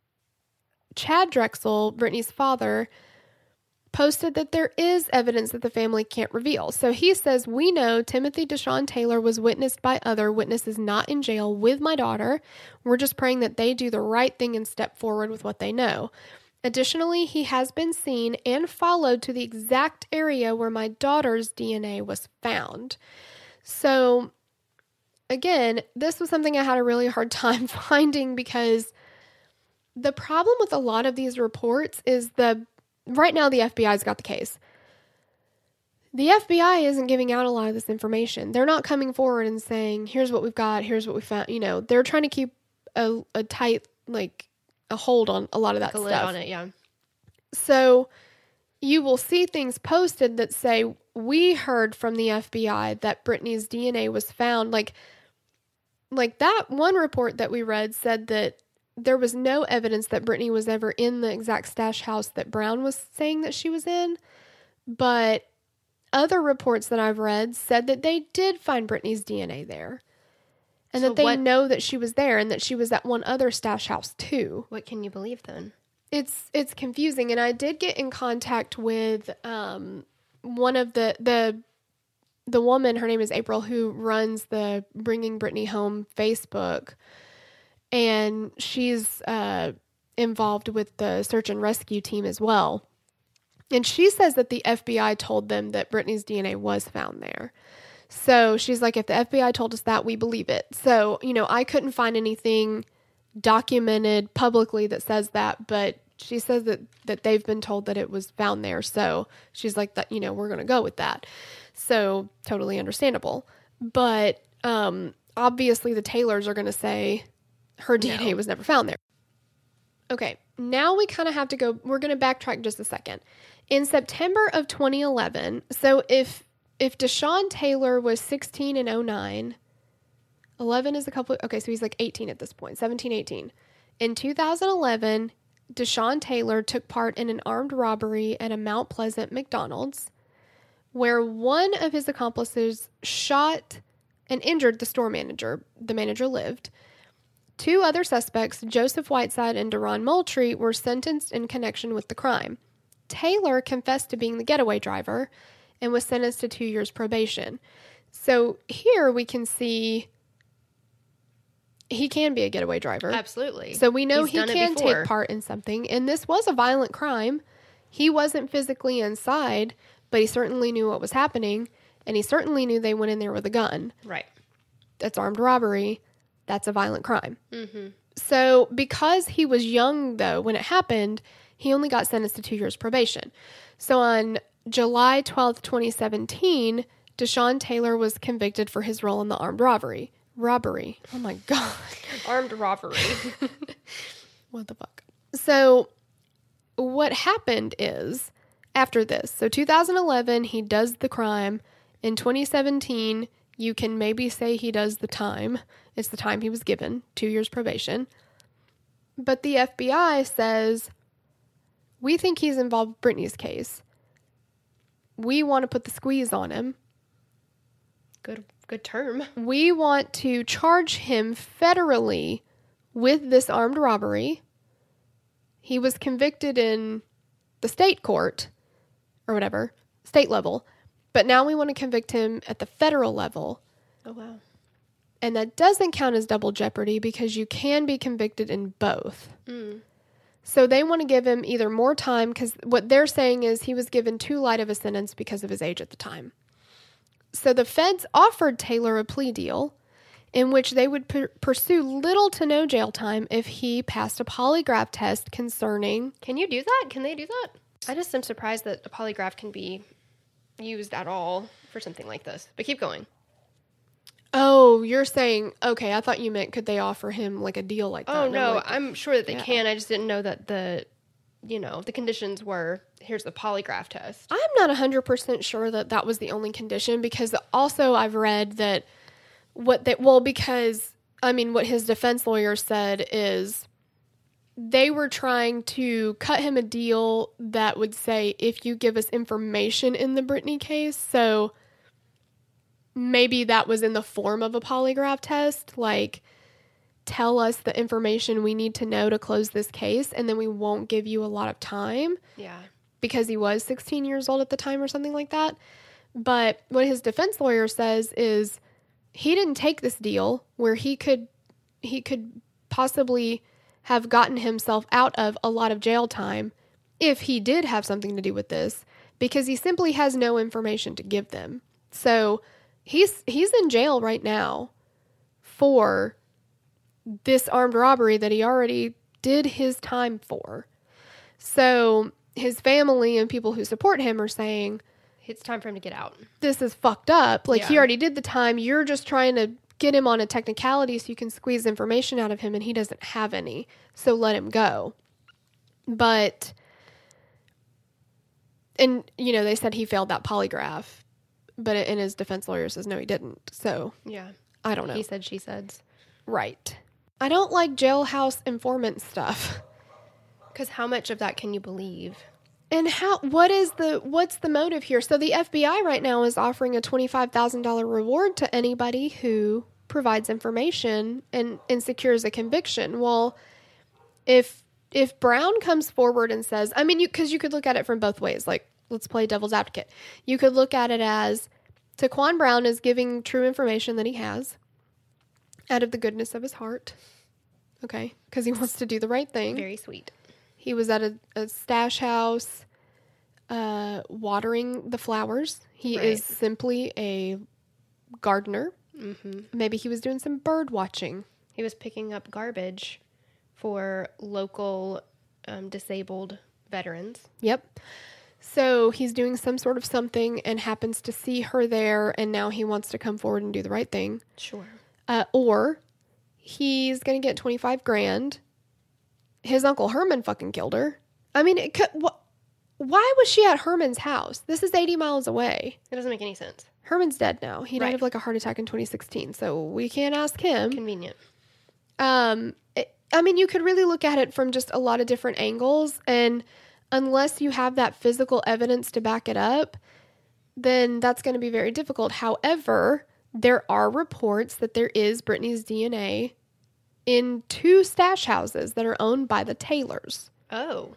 Chad Drexel, Brittany's father, posted that there is evidence that the family can't reveal. So he says, "We know Timothy Deshaun Taylor was witnessed by other witnesses not in jail with my daughter. We're just praying that they do the right thing and step forward with what they know. Additionally, he has been seen and followed to the exact area where my daughter's DNA was found." So, again, this was something I had a really hard time finding, because the problem with a lot of these reports is right now the FBI's got the case. The FBI isn't giving out a lot of this information. They're not coming forward and saying, here's what we've got, here's what we found. You know, they're trying to keep a tight, like, a hold on a lot of that a stuff. lid on it, yeah. So you will see things posted that say, we heard from the FBI that Brittany's DNA was found. Like that one report that we read said that there was no evidence that Brittany was ever in the exact stash house that Brown was saying that she was in. But other reports that I've read said that they did find Brittany's DNA there. And that they know that she was there and that she was at one other stash house too. What can you believe then? It's confusing. And I did get in contact with one of the woman, her name is April, who runs the Bringing Brittany Home Facebook. And she's involved with the search and rescue team as well. And she says that the FBI told them that Brittany's DNA was found there. So she's like, if the FBI told us that, we believe it. So, you know, I couldn't find anything documented publicly that says that, but she says that they've been told that it was found there. So she's like, that, you know, we're going to go with that. So totally understandable. But obviously the Taylors are going to say her DNA was never found there. Okay, now we kind of have to go, we're going to backtrack just a second. In September of 2011, so if Deshaun Taylor was 16 in 09, 11 is a couple, okay, so he's like 18 at this point, 17, 18. In 2011, Deshaun Taylor took part in an armed robbery at a Mount Pleasant McDonald's, where one of his accomplices shot and injured the store manager. The manager lived. Two other suspects, Joseph Whiteside and Deron Moultrie, were sentenced in connection with the crime. Taylor confessed to being the getaway driver and was sentenced to 2 years probation. So here we can see he can be a getaway driver. Absolutely. So we know he can take part in something. And this was a violent crime. He wasn't physically inside, but he certainly knew what was happening. And he certainly knew they went in there with a gun. Right. That's armed robbery. That's a violent crime. Mm-hmm. So because he was young, though, when it happened, he only got sentenced to 2 years probation. So on July 12th, 2017, Deshaun Taylor was convicted for his role in the armed robbery. Oh my God. Armed robbery. What the fuck? So what happened is, after this, so 2011, he does the crime. In 2017, you can maybe say he does the time. It's the time he was given, 2 years probation. But the FBI says, we think he's involved with Brittany's case. We want to put the squeeze on him. Good term. We want to charge him federally with this armed robbery. He was convicted in the state court, or whatever, state level. But now we want to convict him at the federal level. Oh, wow. And that doesn't count as double jeopardy because you can be convicted in both. So they want to give him either more time, because what they're saying is he was given too light of a sentence because of his age at the time. So the feds offered Taylor a plea deal in which they would pursue little to no jail time if he passed a polygraph test concerning... Can you do that? Can they do that? I just am surprised that a polygraph can be used at all for something like this. But keep going. Oh, you're saying, okay, I thought you meant could they offer him like a deal like that? Oh, no, like, I'm sure that they can. I just didn't know that the conditions were, here's the polygraph test. I'm not 100% sure that that was the only condition, because also I've read that because, I mean, what his defense lawyer said is they were trying to cut him a deal that would say, if you give us information in the Brittany case, so maybe that was in the form of a polygraph test, like, tell us the information we need to know to close this case, and then we won't give you a lot of time. Yeah. Because he was 16 years old at the time or something like that. But what his defense lawyer says is he didn't take this deal where he could possibly have gotten himself out of a lot of jail time if he did have something to do with this, because he simply has no information to give them. So he's in jail right now for this armed robbery that he already did his time for. So his family and people who support him are saying, it's time for him to get out. This is fucked up. Like, Yeah. he already did the time. You're just trying to get him on a technicality so you can squeeze information out of him, and he doesn't have any. So let him go. But, and, you know, they said he failed that polygraph, and his defense lawyer says, no, he didn't. So, Yeah. I don't know. He said, she said. Right. I don't like jailhouse informant stuff. Because how much of that can you believe? And what's the motive here? So the FBI right now is offering a $25,000 reward to anybody who provides information and secures a conviction. Well, if Brown comes forward and says, I mean, because you could look at it from both ways. Like, let's play devil's advocate. You could look at it as Taquan Brown is giving true information that he has out of the goodness of his heart. Okay, because he wants to do the right thing. Very sweet. He was at a stash house watering the flowers. He is simply a gardener. Mm-hmm. Maybe he was doing some bird watching. He was picking up garbage for local disabled veterans. Yep. So he's doing some sort of something and happens to see her there, and now he wants to come forward and do the right thing. Sure. Or he's going to get $25,000. His Uncle Herman fucking killed her. I mean, why was she at Herman's house? This is 80 miles away. It doesn't make any sense. Herman's dead now. He died of like a heart attack in 2016, so we can't ask him. Convenient. I mean, you could really look at it from just a lot of different angles, and unless you have that physical evidence to back it up, then that's going to be very difficult. However, there are reports that there is Brittany's DNA in 2 stash houses that are owned by the Taylors. Oh.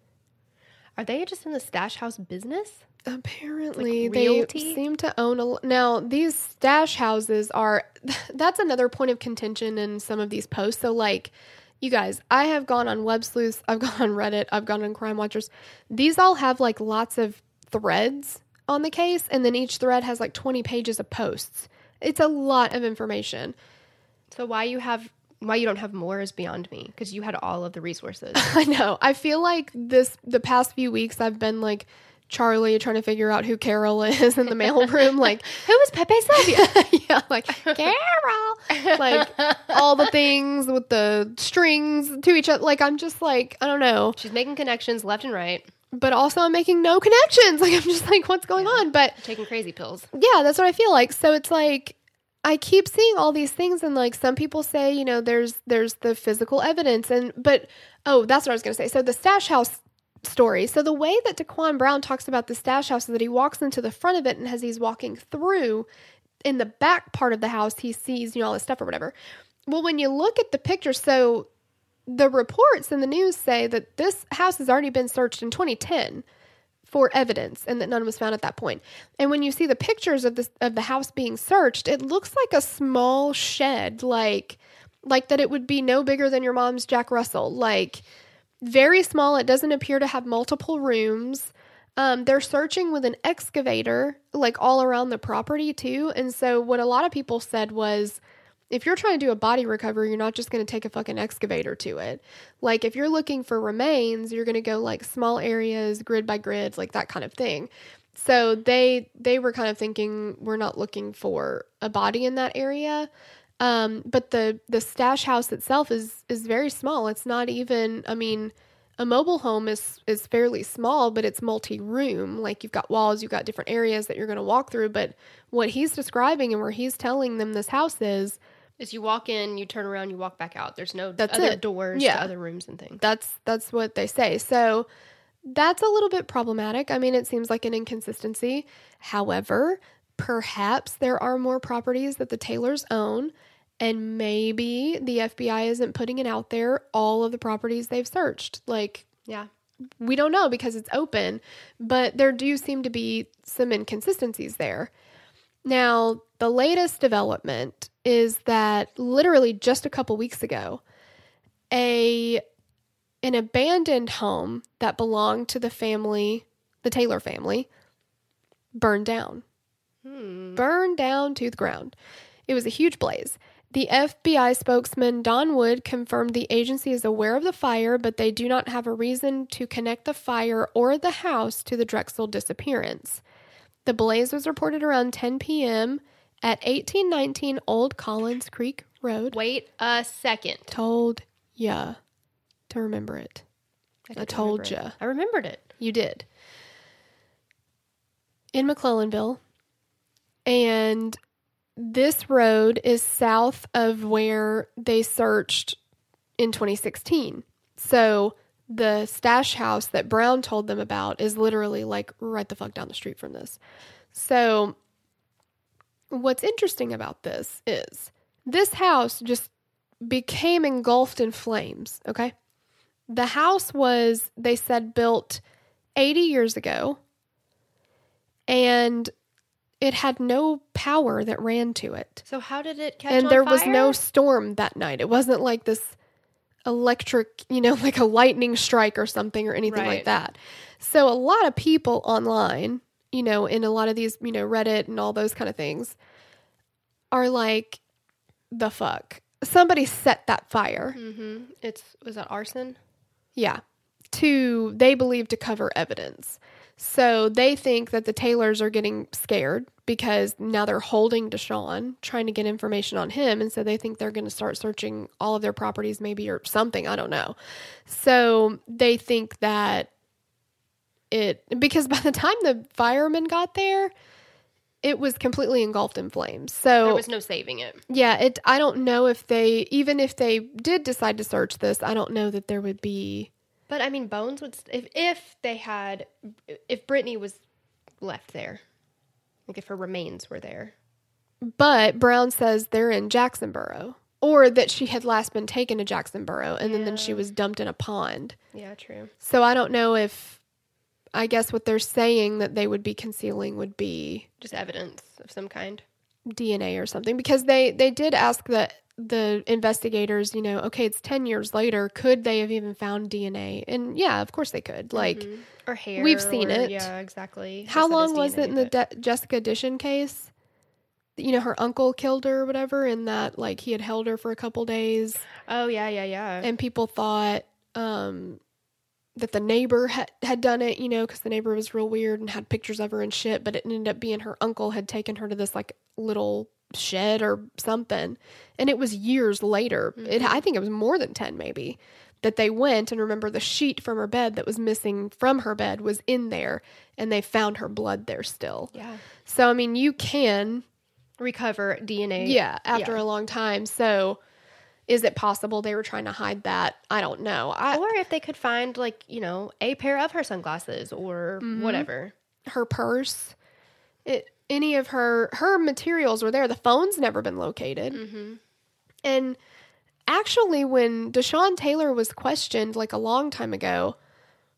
Are they just in the stash house business? Apparently, Like they realty? seem to own now, these stash houses are, that's another point of contention in some of these posts. So, like, you guys, I have gone on Web Sleuths, I've gone on Reddit, I've gone on Crime Watchers. These all have, like, lots of threads on the case, and then each thread has, like, 20 pages of posts. It's a lot of information. So why you don't have more is beyond me, because you had all of the resources. I know. I feel like the past few weeks I've been like Charlie trying to figure out who Carol is in the mailroom. Like, Who is Pepe Sylvia? yeah, like Carol. Like all the things with the strings to each other. Like, I'm just like, I don't know. She's making connections left and right. But also I'm making no connections. Like, I'm just like, what's going on? But Taking crazy pills. yeah, that's what I feel like. So it's like, I keep seeing all these things, and like some people say, you know, there's the physical evidence, that's what I was going to say. So the stash house story. So the way that Taquan Brown talks about the stash house is that he walks into the front of it, and as he's walking through in the back part of the house, he sees, you know, all this stuff or whatever. Well, when you look at the picture, so the reports in the news say that this house has already been searched in 2010 for evidence, and that none was found at that point. And when you see the pictures of the house being searched, it looks like a small shed, like that it would be no bigger than your mom's Jack Russell, like very small. It doesn't appear to have multiple rooms. They're searching with an excavator, like all around the property too. And so what a lot of people said was, if you're trying to do a body recovery, you're not just going to take a fucking excavator to it. Like, if you're looking for remains, you're going to go like small areas, grid by grid, like that kind of thing. So they were kind of thinking, we're not looking for a body in that area. But the stash house itself is very small. It's not even, I mean, a mobile home is fairly small, but it's multi-room. Like, you've got walls, you've got different areas that you're going to walk through. But what he's describing and where he's telling them this house is you walk in, you turn around, you walk back out. There's no That's other it. doors Yeah. to other rooms and things. That's what they say. So that's a little bit problematic. I mean, it seems like an inconsistency. However, perhaps there are more properties that the Taylors own, and maybe the FBI isn't putting it out there, all of the properties they've searched. Like, Yeah. we don't know because it's open, but there do seem to be some inconsistencies there. Now, the latest development is that literally just a couple weeks ago, an abandoned home that belonged to the Taylor family, burned down. Burned down to the ground. It was a huge blaze. The FBI spokesman, Don Wood, confirmed the agency is aware of the fire, but they do not have a reason to connect the fire or the house to the Drexel disappearance. The blaze was reported around 10 p.m. at 1819 Old Collins Creek Road. Wait a second. Told ya to remember it. I told remember ya. it. I remembered it. You did. In McClellanville. And this road is south of where they searched in 2016. So the stash house that Brown told them about is literally like right the fuck down the street from this. So what's interesting about this is this house just became engulfed in flames, okay? The house was, they said, built 80 years ago, and it had no power that ran to it. So how did it catch And on there fire? was no storm that night. It wasn't like this electric, like a lightning strike or something or anything like Right. that. So a lot of people online, in a lot of these, Reddit and all those kind of things are like, the fuck? Somebody set that fire. Mm-hmm. Was that arson? Yeah. They believe to cover evidence. So they think that the Taylors are getting scared because now they're holding Deshaun, trying to get information on him. And so they think they're going to start searching all of their properties maybe or something. I don't know. So they think that because by the time the firemen got there, it was completely engulfed in flames. So There was no saving it. yeah, I don't know even if they did decide to search this, I don't know that there would be. But I mean, bones would, if Brittany was left there, like if her remains were there. But Brown says they're in Jacksonboro, or that she had last been taken to Jacksonboro and then she was dumped in a pond. Yeah, true. So I don't know I guess what they're saying that they would be concealing would be Just evidence of some kind. DNA or something, because they did ask the investigators, okay, it's 10 years later, could they have even found DNA? And yeah, of course they could. Like, Or hair. We've seen it. Yeah, exactly. how Just that long it's was DNA, it in the but- Jessica Dishon case? Her uncle killed her or whatever, and that like he had held her for a couple days, Oh, yeah. and people thought that the neighbor had done it, because the neighbor was real weird and had pictures of her and shit, but it ended up being her uncle had taken her to this like little shed or something, and it was years later. I think it was more than 10 maybe, that they went, and remember the sheet from her bed that was missing from her bed was in there, and they found her blood there still. Yeah. So I mean, you can Recover DNA. after a long time. So is it possible they were trying to hide that? I don't know. Or if they could find, like, a pair of her sunglasses or whatever. Her purse, any of her materials were there. The phone's never been located. And actually, when Deshaun Taylor was questioned like a long time ago,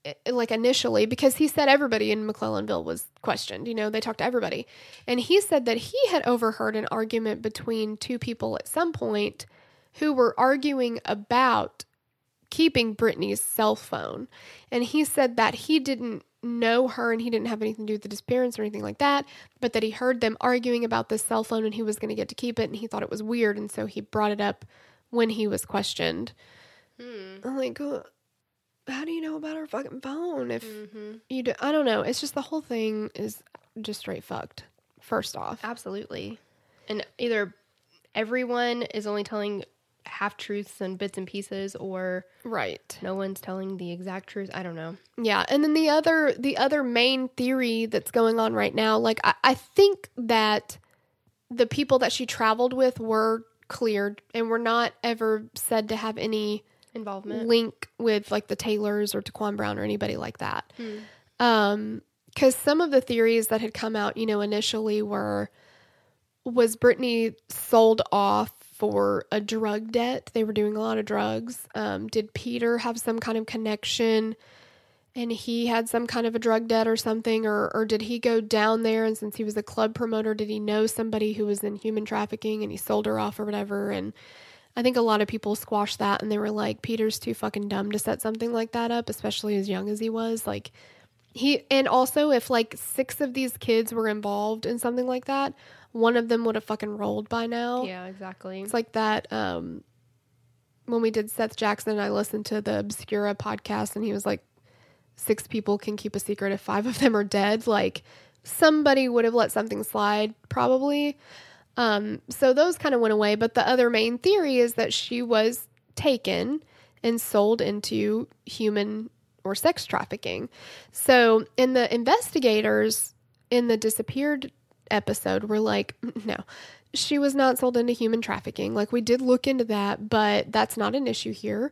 like initially, because he said everybody in McClellanville was questioned. You know, they talked to everybody. And he said that he had overheard an argument between two people at some point who were arguing about keeping Brittany's cell phone. And he said that he didn't know her and he didn't have anything to do with the disappearance or anything like that, but that he heard them arguing about this cell phone and he was going to get to keep it, and he thought it was weird, and so he brought it up when he was questioned. I'm like, how do you know about her fucking phone if you do? I don't know. It's just the whole thing is just straight fucked, first off. Absolutely. And either everyone is only telling half truths and bits and pieces, or Right. no one's telling the exact truth. I don't know. Yeah. And then the other main theory that's going on right now, like I think that the people that she traveled with were cleared and were not ever said to have any Involvement. link with like the Taylors or Taquan Brown or anybody like that. Because some of the theories that had come out, you know, initially was Brittany sold off for a drug debt? They were doing a lot of drugs. Did Peter have some kind of connection and he had some kind of a drug debt or something? Or did he go down there, and since he was a club promoter, did he know somebody who was in human trafficking and he sold her off or whatever? And I think a lot of people squashed that, and they were like, Peter's too fucking dumb to set something like that up, especially as young as he was. Like, and also if like 6 of these kids were involved in something like that, one of them would have fucking rolled by now. Yeah, exactly. It's like that, when we did Seth Jackson, I listened to the Obscura podcast, and he was like, 6 people can keep a secret if 5 of them are dead. Like, somebody would have let something slide, probably. So those kind of went away, but the other main theory is that she was taken and sold into human or sex trafficking. So, in the investigators in the disappeared episode were like, no, she was not sold into human trafficking. Like, we did look into that, but that's not an issue here.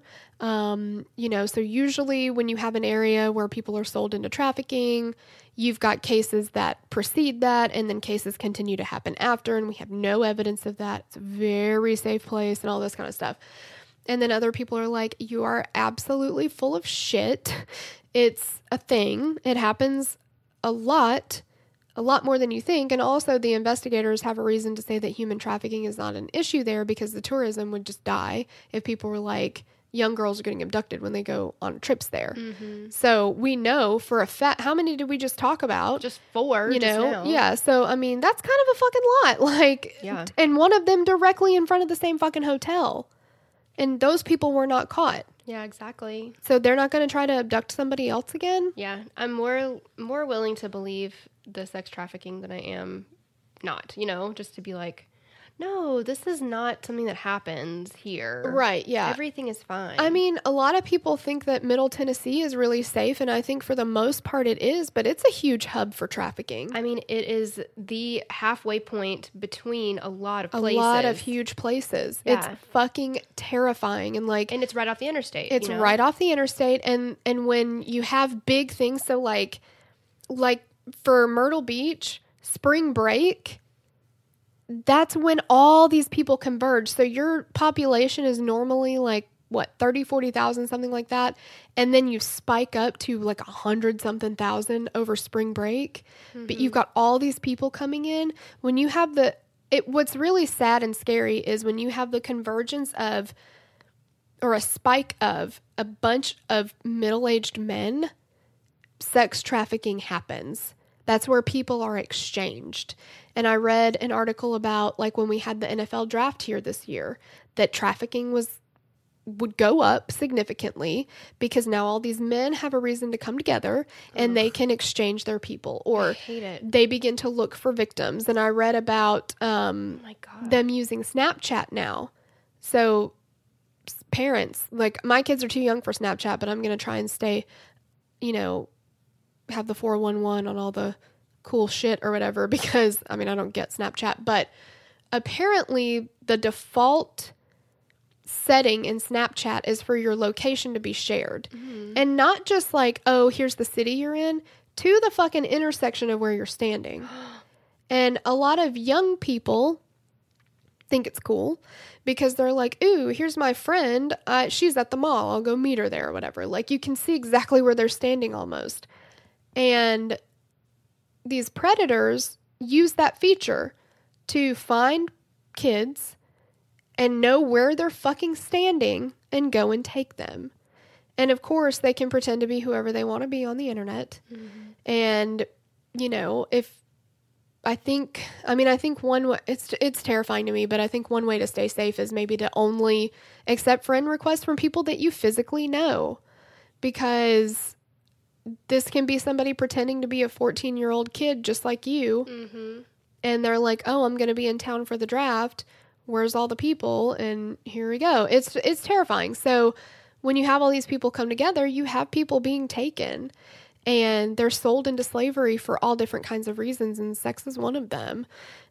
You know, so usually when you have an area where people are sold into trafficking, you've got cases that precede that, and then cases continue to happen after, and we have no evidence of that. It's a very safe place and all this kind of stuff. And then other people are like, you are absolutely full of shit. It's a thing. It happens a lot more than you think. And also the investigators have a reason to say that human trafficking is not an issue there, because the tourism would just die if people were like, young girls are getting abducted when they go on trips there. So we know for a fact, how many did we just talk about? Just 4, you just know? now. Yeah. So, I mean, that's kind of a fucking lot. Like, Yeah. And one of them directly in front of the same fucking hotel. And those people were not caught. Yeah, exactly. So they're not going to try to abduct somebody else again? Yeah, I'm more willing to believe the sex trafficking than I am not, you know, just to be like, no, this is not something that happens here. Right, yeah. Everything is fine. I mean, a lot of people think that Middle Tennessee is really safe, and I think for the most part it is, but it's a huge hub for trafficking. I mean, it is the halfway point between a lot of places. A lot of huge places. Yeah. It's fucking terrifying, and like, And it's right off the interstate. it's you know? right off the interstate, and when you have big things, so like for Myrtle Beach, spring break, that's when all these people converge. So your population is normally like, what, 30, 40,000, something like that. And then you spike up to like 100-something thousand over spring break. But you've got all these people coming in. When you have what's really sad and scary is when you have the convergence of, or a spike of, a bunch of middle-aged men, sex trafficking happens. That's where people are exchanged. And I read an article about, like, when we had the NFL draft here this year, that trafficking would go up significantly because now all these men have a reason to come together and they can exchange their people, or I hate it. they begin to look for victims. And I read about Oh my God. them using Snapchat now. So parents, like, my kids are too young for Snapchat, but I'm going to try and stay, you know, have the 411 on all the cool shit or whatever, because I mean, I don't get Snapchat, but apparently the default setting in Snapchat is for your location to be shared. And not just like, oh, here's the city you're in, to the fucking intersection of where you're standing. And a lot of young people think it's cool because they're like, ooh, here's my friend. She's at the mall. I'll go meet her there or whatever. Like, you can see exactly where they're standing almost. And these predators use that feature to find kids and know where they're fucking standing and go and take them. And of course, they can pretend to be whoever they want to be on the internet. Mm-hmm. And, you know, I think one way, it's terrifying to me, but I think one way to stay safe is maybe to only accept friend requests from people that you physically know, because this can be somebody pretending to be a 14-year-old kid just like you. Mm-hmm. And they're like, oh, I'm going to be in town for the draft. Where's all the people? And here we go. It's terrifying. So when you have all these people come together, you have people being taken. And they're sold into slavery for all different kinds of reasons, and sex is one of them.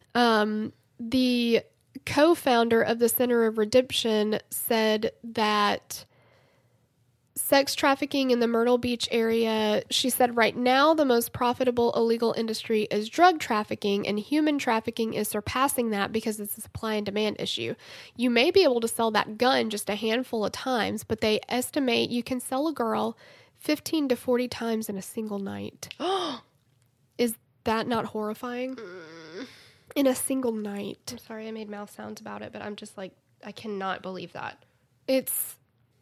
The co-founder of the Center of Redemption said that sex trafficking in the Myrtle Beach area, she said, right now the most profitable illegal industry is drug trafficking, and human trafficking is surpassing that because it's a supply and demand issue. You may be able to sell that gun just a handful of times, but they estimate you can sell a girl 15 to 40 times in a single night. Is that not horrifying? In a single night. I'm sorry I made mouth sounds about it, but I'm just like, I cannot believe that. It's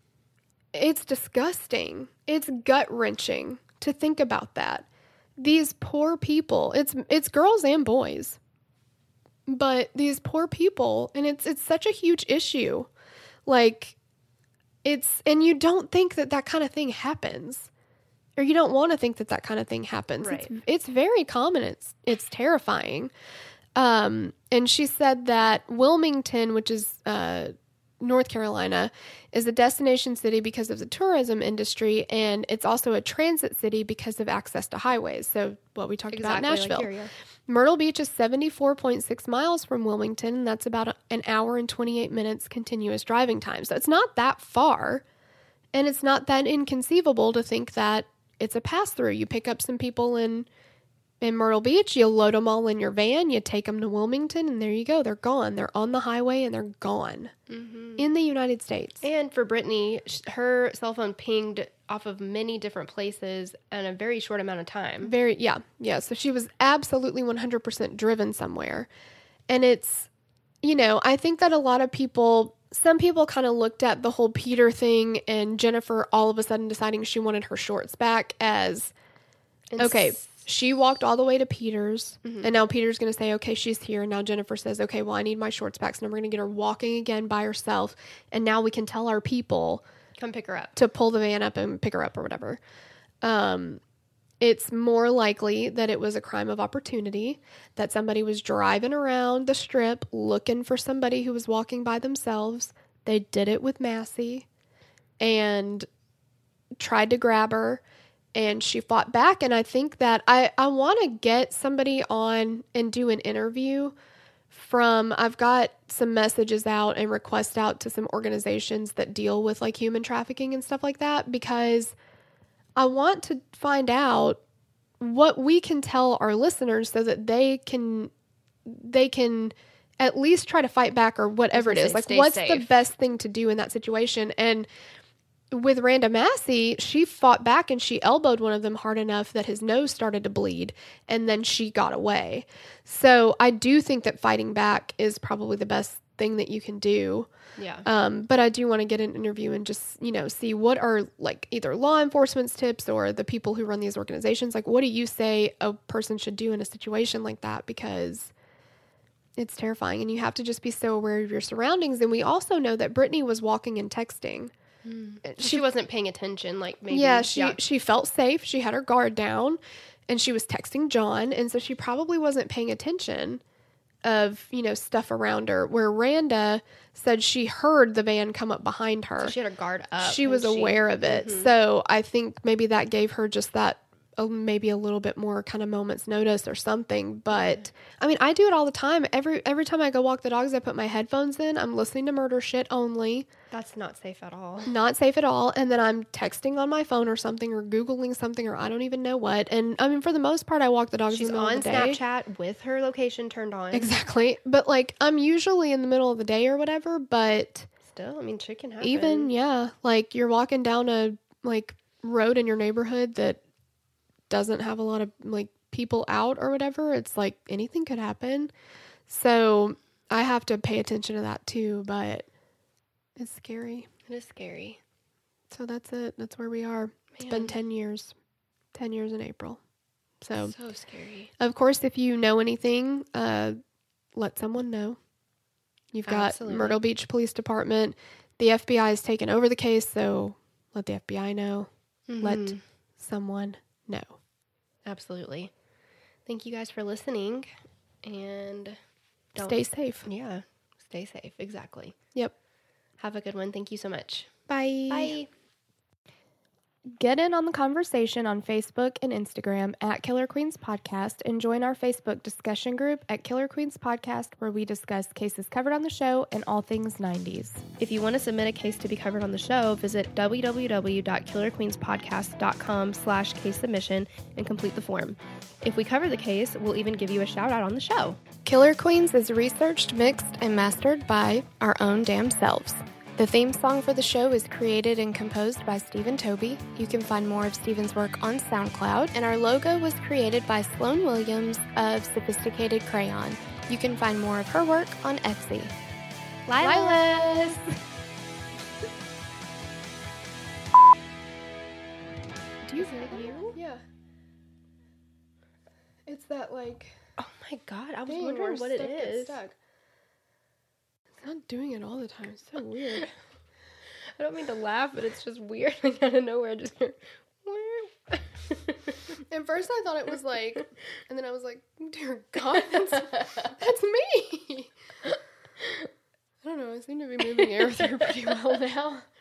disgusting. It's gut-wrenching to think about that. These poor people, it's girls and boys. But these poor people, and it's such a huge issue. Like, and you don't think that kind of thing happens, or you don't want to think that kind of thing happens. Right. It's very common. It's terrifying. And she said that Wilmington, which is North Carolina, is a destination city because of the tourism industry, and it's also a transit city because of access to highways. So what we talked about, Nashville. Like here, yeah. Myrtle Beach is 74.6 miles from Wilmington, and that's about an hour and 28 minutes continuous driving time. So it's not that far, and it's not that inconceivable to think that it's a pass-through. You pick up some people in Myrtle Beach, you load them all in your van, you take them to Wilmington, and there you go. They're gone. They're on the highway, and they're gone in the United States. And for Brittany, her cell phone pinged off of many different places in a very short amount of time. Yeah. So she was absolutely 100% driven somewhere. And it's, you know, I think that a lot of people, some people kind of looked at the whole Peter thing and Jennifer all of a sudden deciding she wanted her shorts back as, okay, she walked all the way to Peter's, and now Peter's going to say, okay, she's here. And now Jennifer says, okay, well, I need my shorts back. So now we're going to get her walking again by herself. And now we can tell our people, come pick her up, to pull the van up and pick her up or whatever. It's more likely that it was a crime of opportunity, that somebody was driving around the strip looking for somebody who was walking by themselves. They did it with Massey and tried to grab her. And she fought back, and I think that I want to get somebody on and do an interview I've got some messages out and requests out to some organizations that deal with like human trafficking and stuff like that, because I want to find out what we can tell our listeners so that they can at least try to fight back or whatever it is. Like, what's the best thing to do in that situation? And with Randa Massey, she fought back and she elbowed one of them hard enough that his nose started to bleed, and then she got away. So I do think that fighting back is probably the best thing that you can do. Yeah. But I do want to get an interview and just, you know, see what are like either law enforcement's tips or the people who run these organizations. Like, what do you say a person should do in a situation like that? Because it's terrifying, and you have to just be so aware of your surroundings. And we also know that Brittany was walking and texting. She wasn't paying attention, like maybe. Yeah, she felt safe. She had her guard down, and she was texting John, and so she probably wasn't paying attention of, you know, stuff around her. Where Randa said she heard the van come up behind her. So she had her guard up. She was aware of it. So I think maybe that gave her just that maybe a little bit more kind of moment's notice or something. But I mean, I do it all the time. Every time I go walk the dogs, I put my headphones in. I'm listening to murder shit only. That's not safe at all. Not safe at all. And then I'm texting on my phone or something, or Googling something, or I don't even know what. And I mean, for the most part, I walk the dogs She's in the middle on of the day. Snapchat with her location turned on. Exactly. But like, I'm usually in the middle of the day or whatever, but Still, I mean, shit can happen. even, yeah, like you're walking down a like road in your neighborhood that doesn't have a lot of like people out or whatever. It's like anything could happen. So I have to pay attention to that too, but it's scary. It is scary. So that's it. That's where we are. It's been 10 years. 10 years in April. So scary. of course, if you know anything, let someone know. You've got Absolutely. Myrtle Beach Police Department. The FBI has taken over the case, so let the FBI know. Let someone know. Absolutely. Thank you guys for listening, and Stay safe. Yeah, stay safe. Exactly. Yep. Have a good one. Thank you so much. Bye. Bye. Get in on the conversation on Facebook and Instagram at Killer Queens Podcast, and join our Facebook discussion group at Killer Queens Podcast, where we discuss cases covered on the show and all things 90s. If you want to submit a case to be covered on the show, visit www.killerqueenspodcast.com/case submission and complete the form. If we cover the case, we'll even give you a shout out on the show. Killer Queens is researched, mixed, and mastered by our own damn selves. The theme song for the show is created and composed by Stephen Toby. You can find more of Stephen's work on SoundCloud. And our logo was created by Sloan Williams of Sophisticated Crayon. You can find more of her work on Etsy. Lilas! Do you hear that? Yeah. It's that like... Oh my god, I was thing wondering where what it stuff gets is. stuck. It's not doing it all the time. It's so weird. I don't mean to laugh, but it's just weird. Like out of nowhere, I just hear. At first I thought it was like, and then I was like, dear God, that's me. I don't know. I seem to be moving air through pretty well now.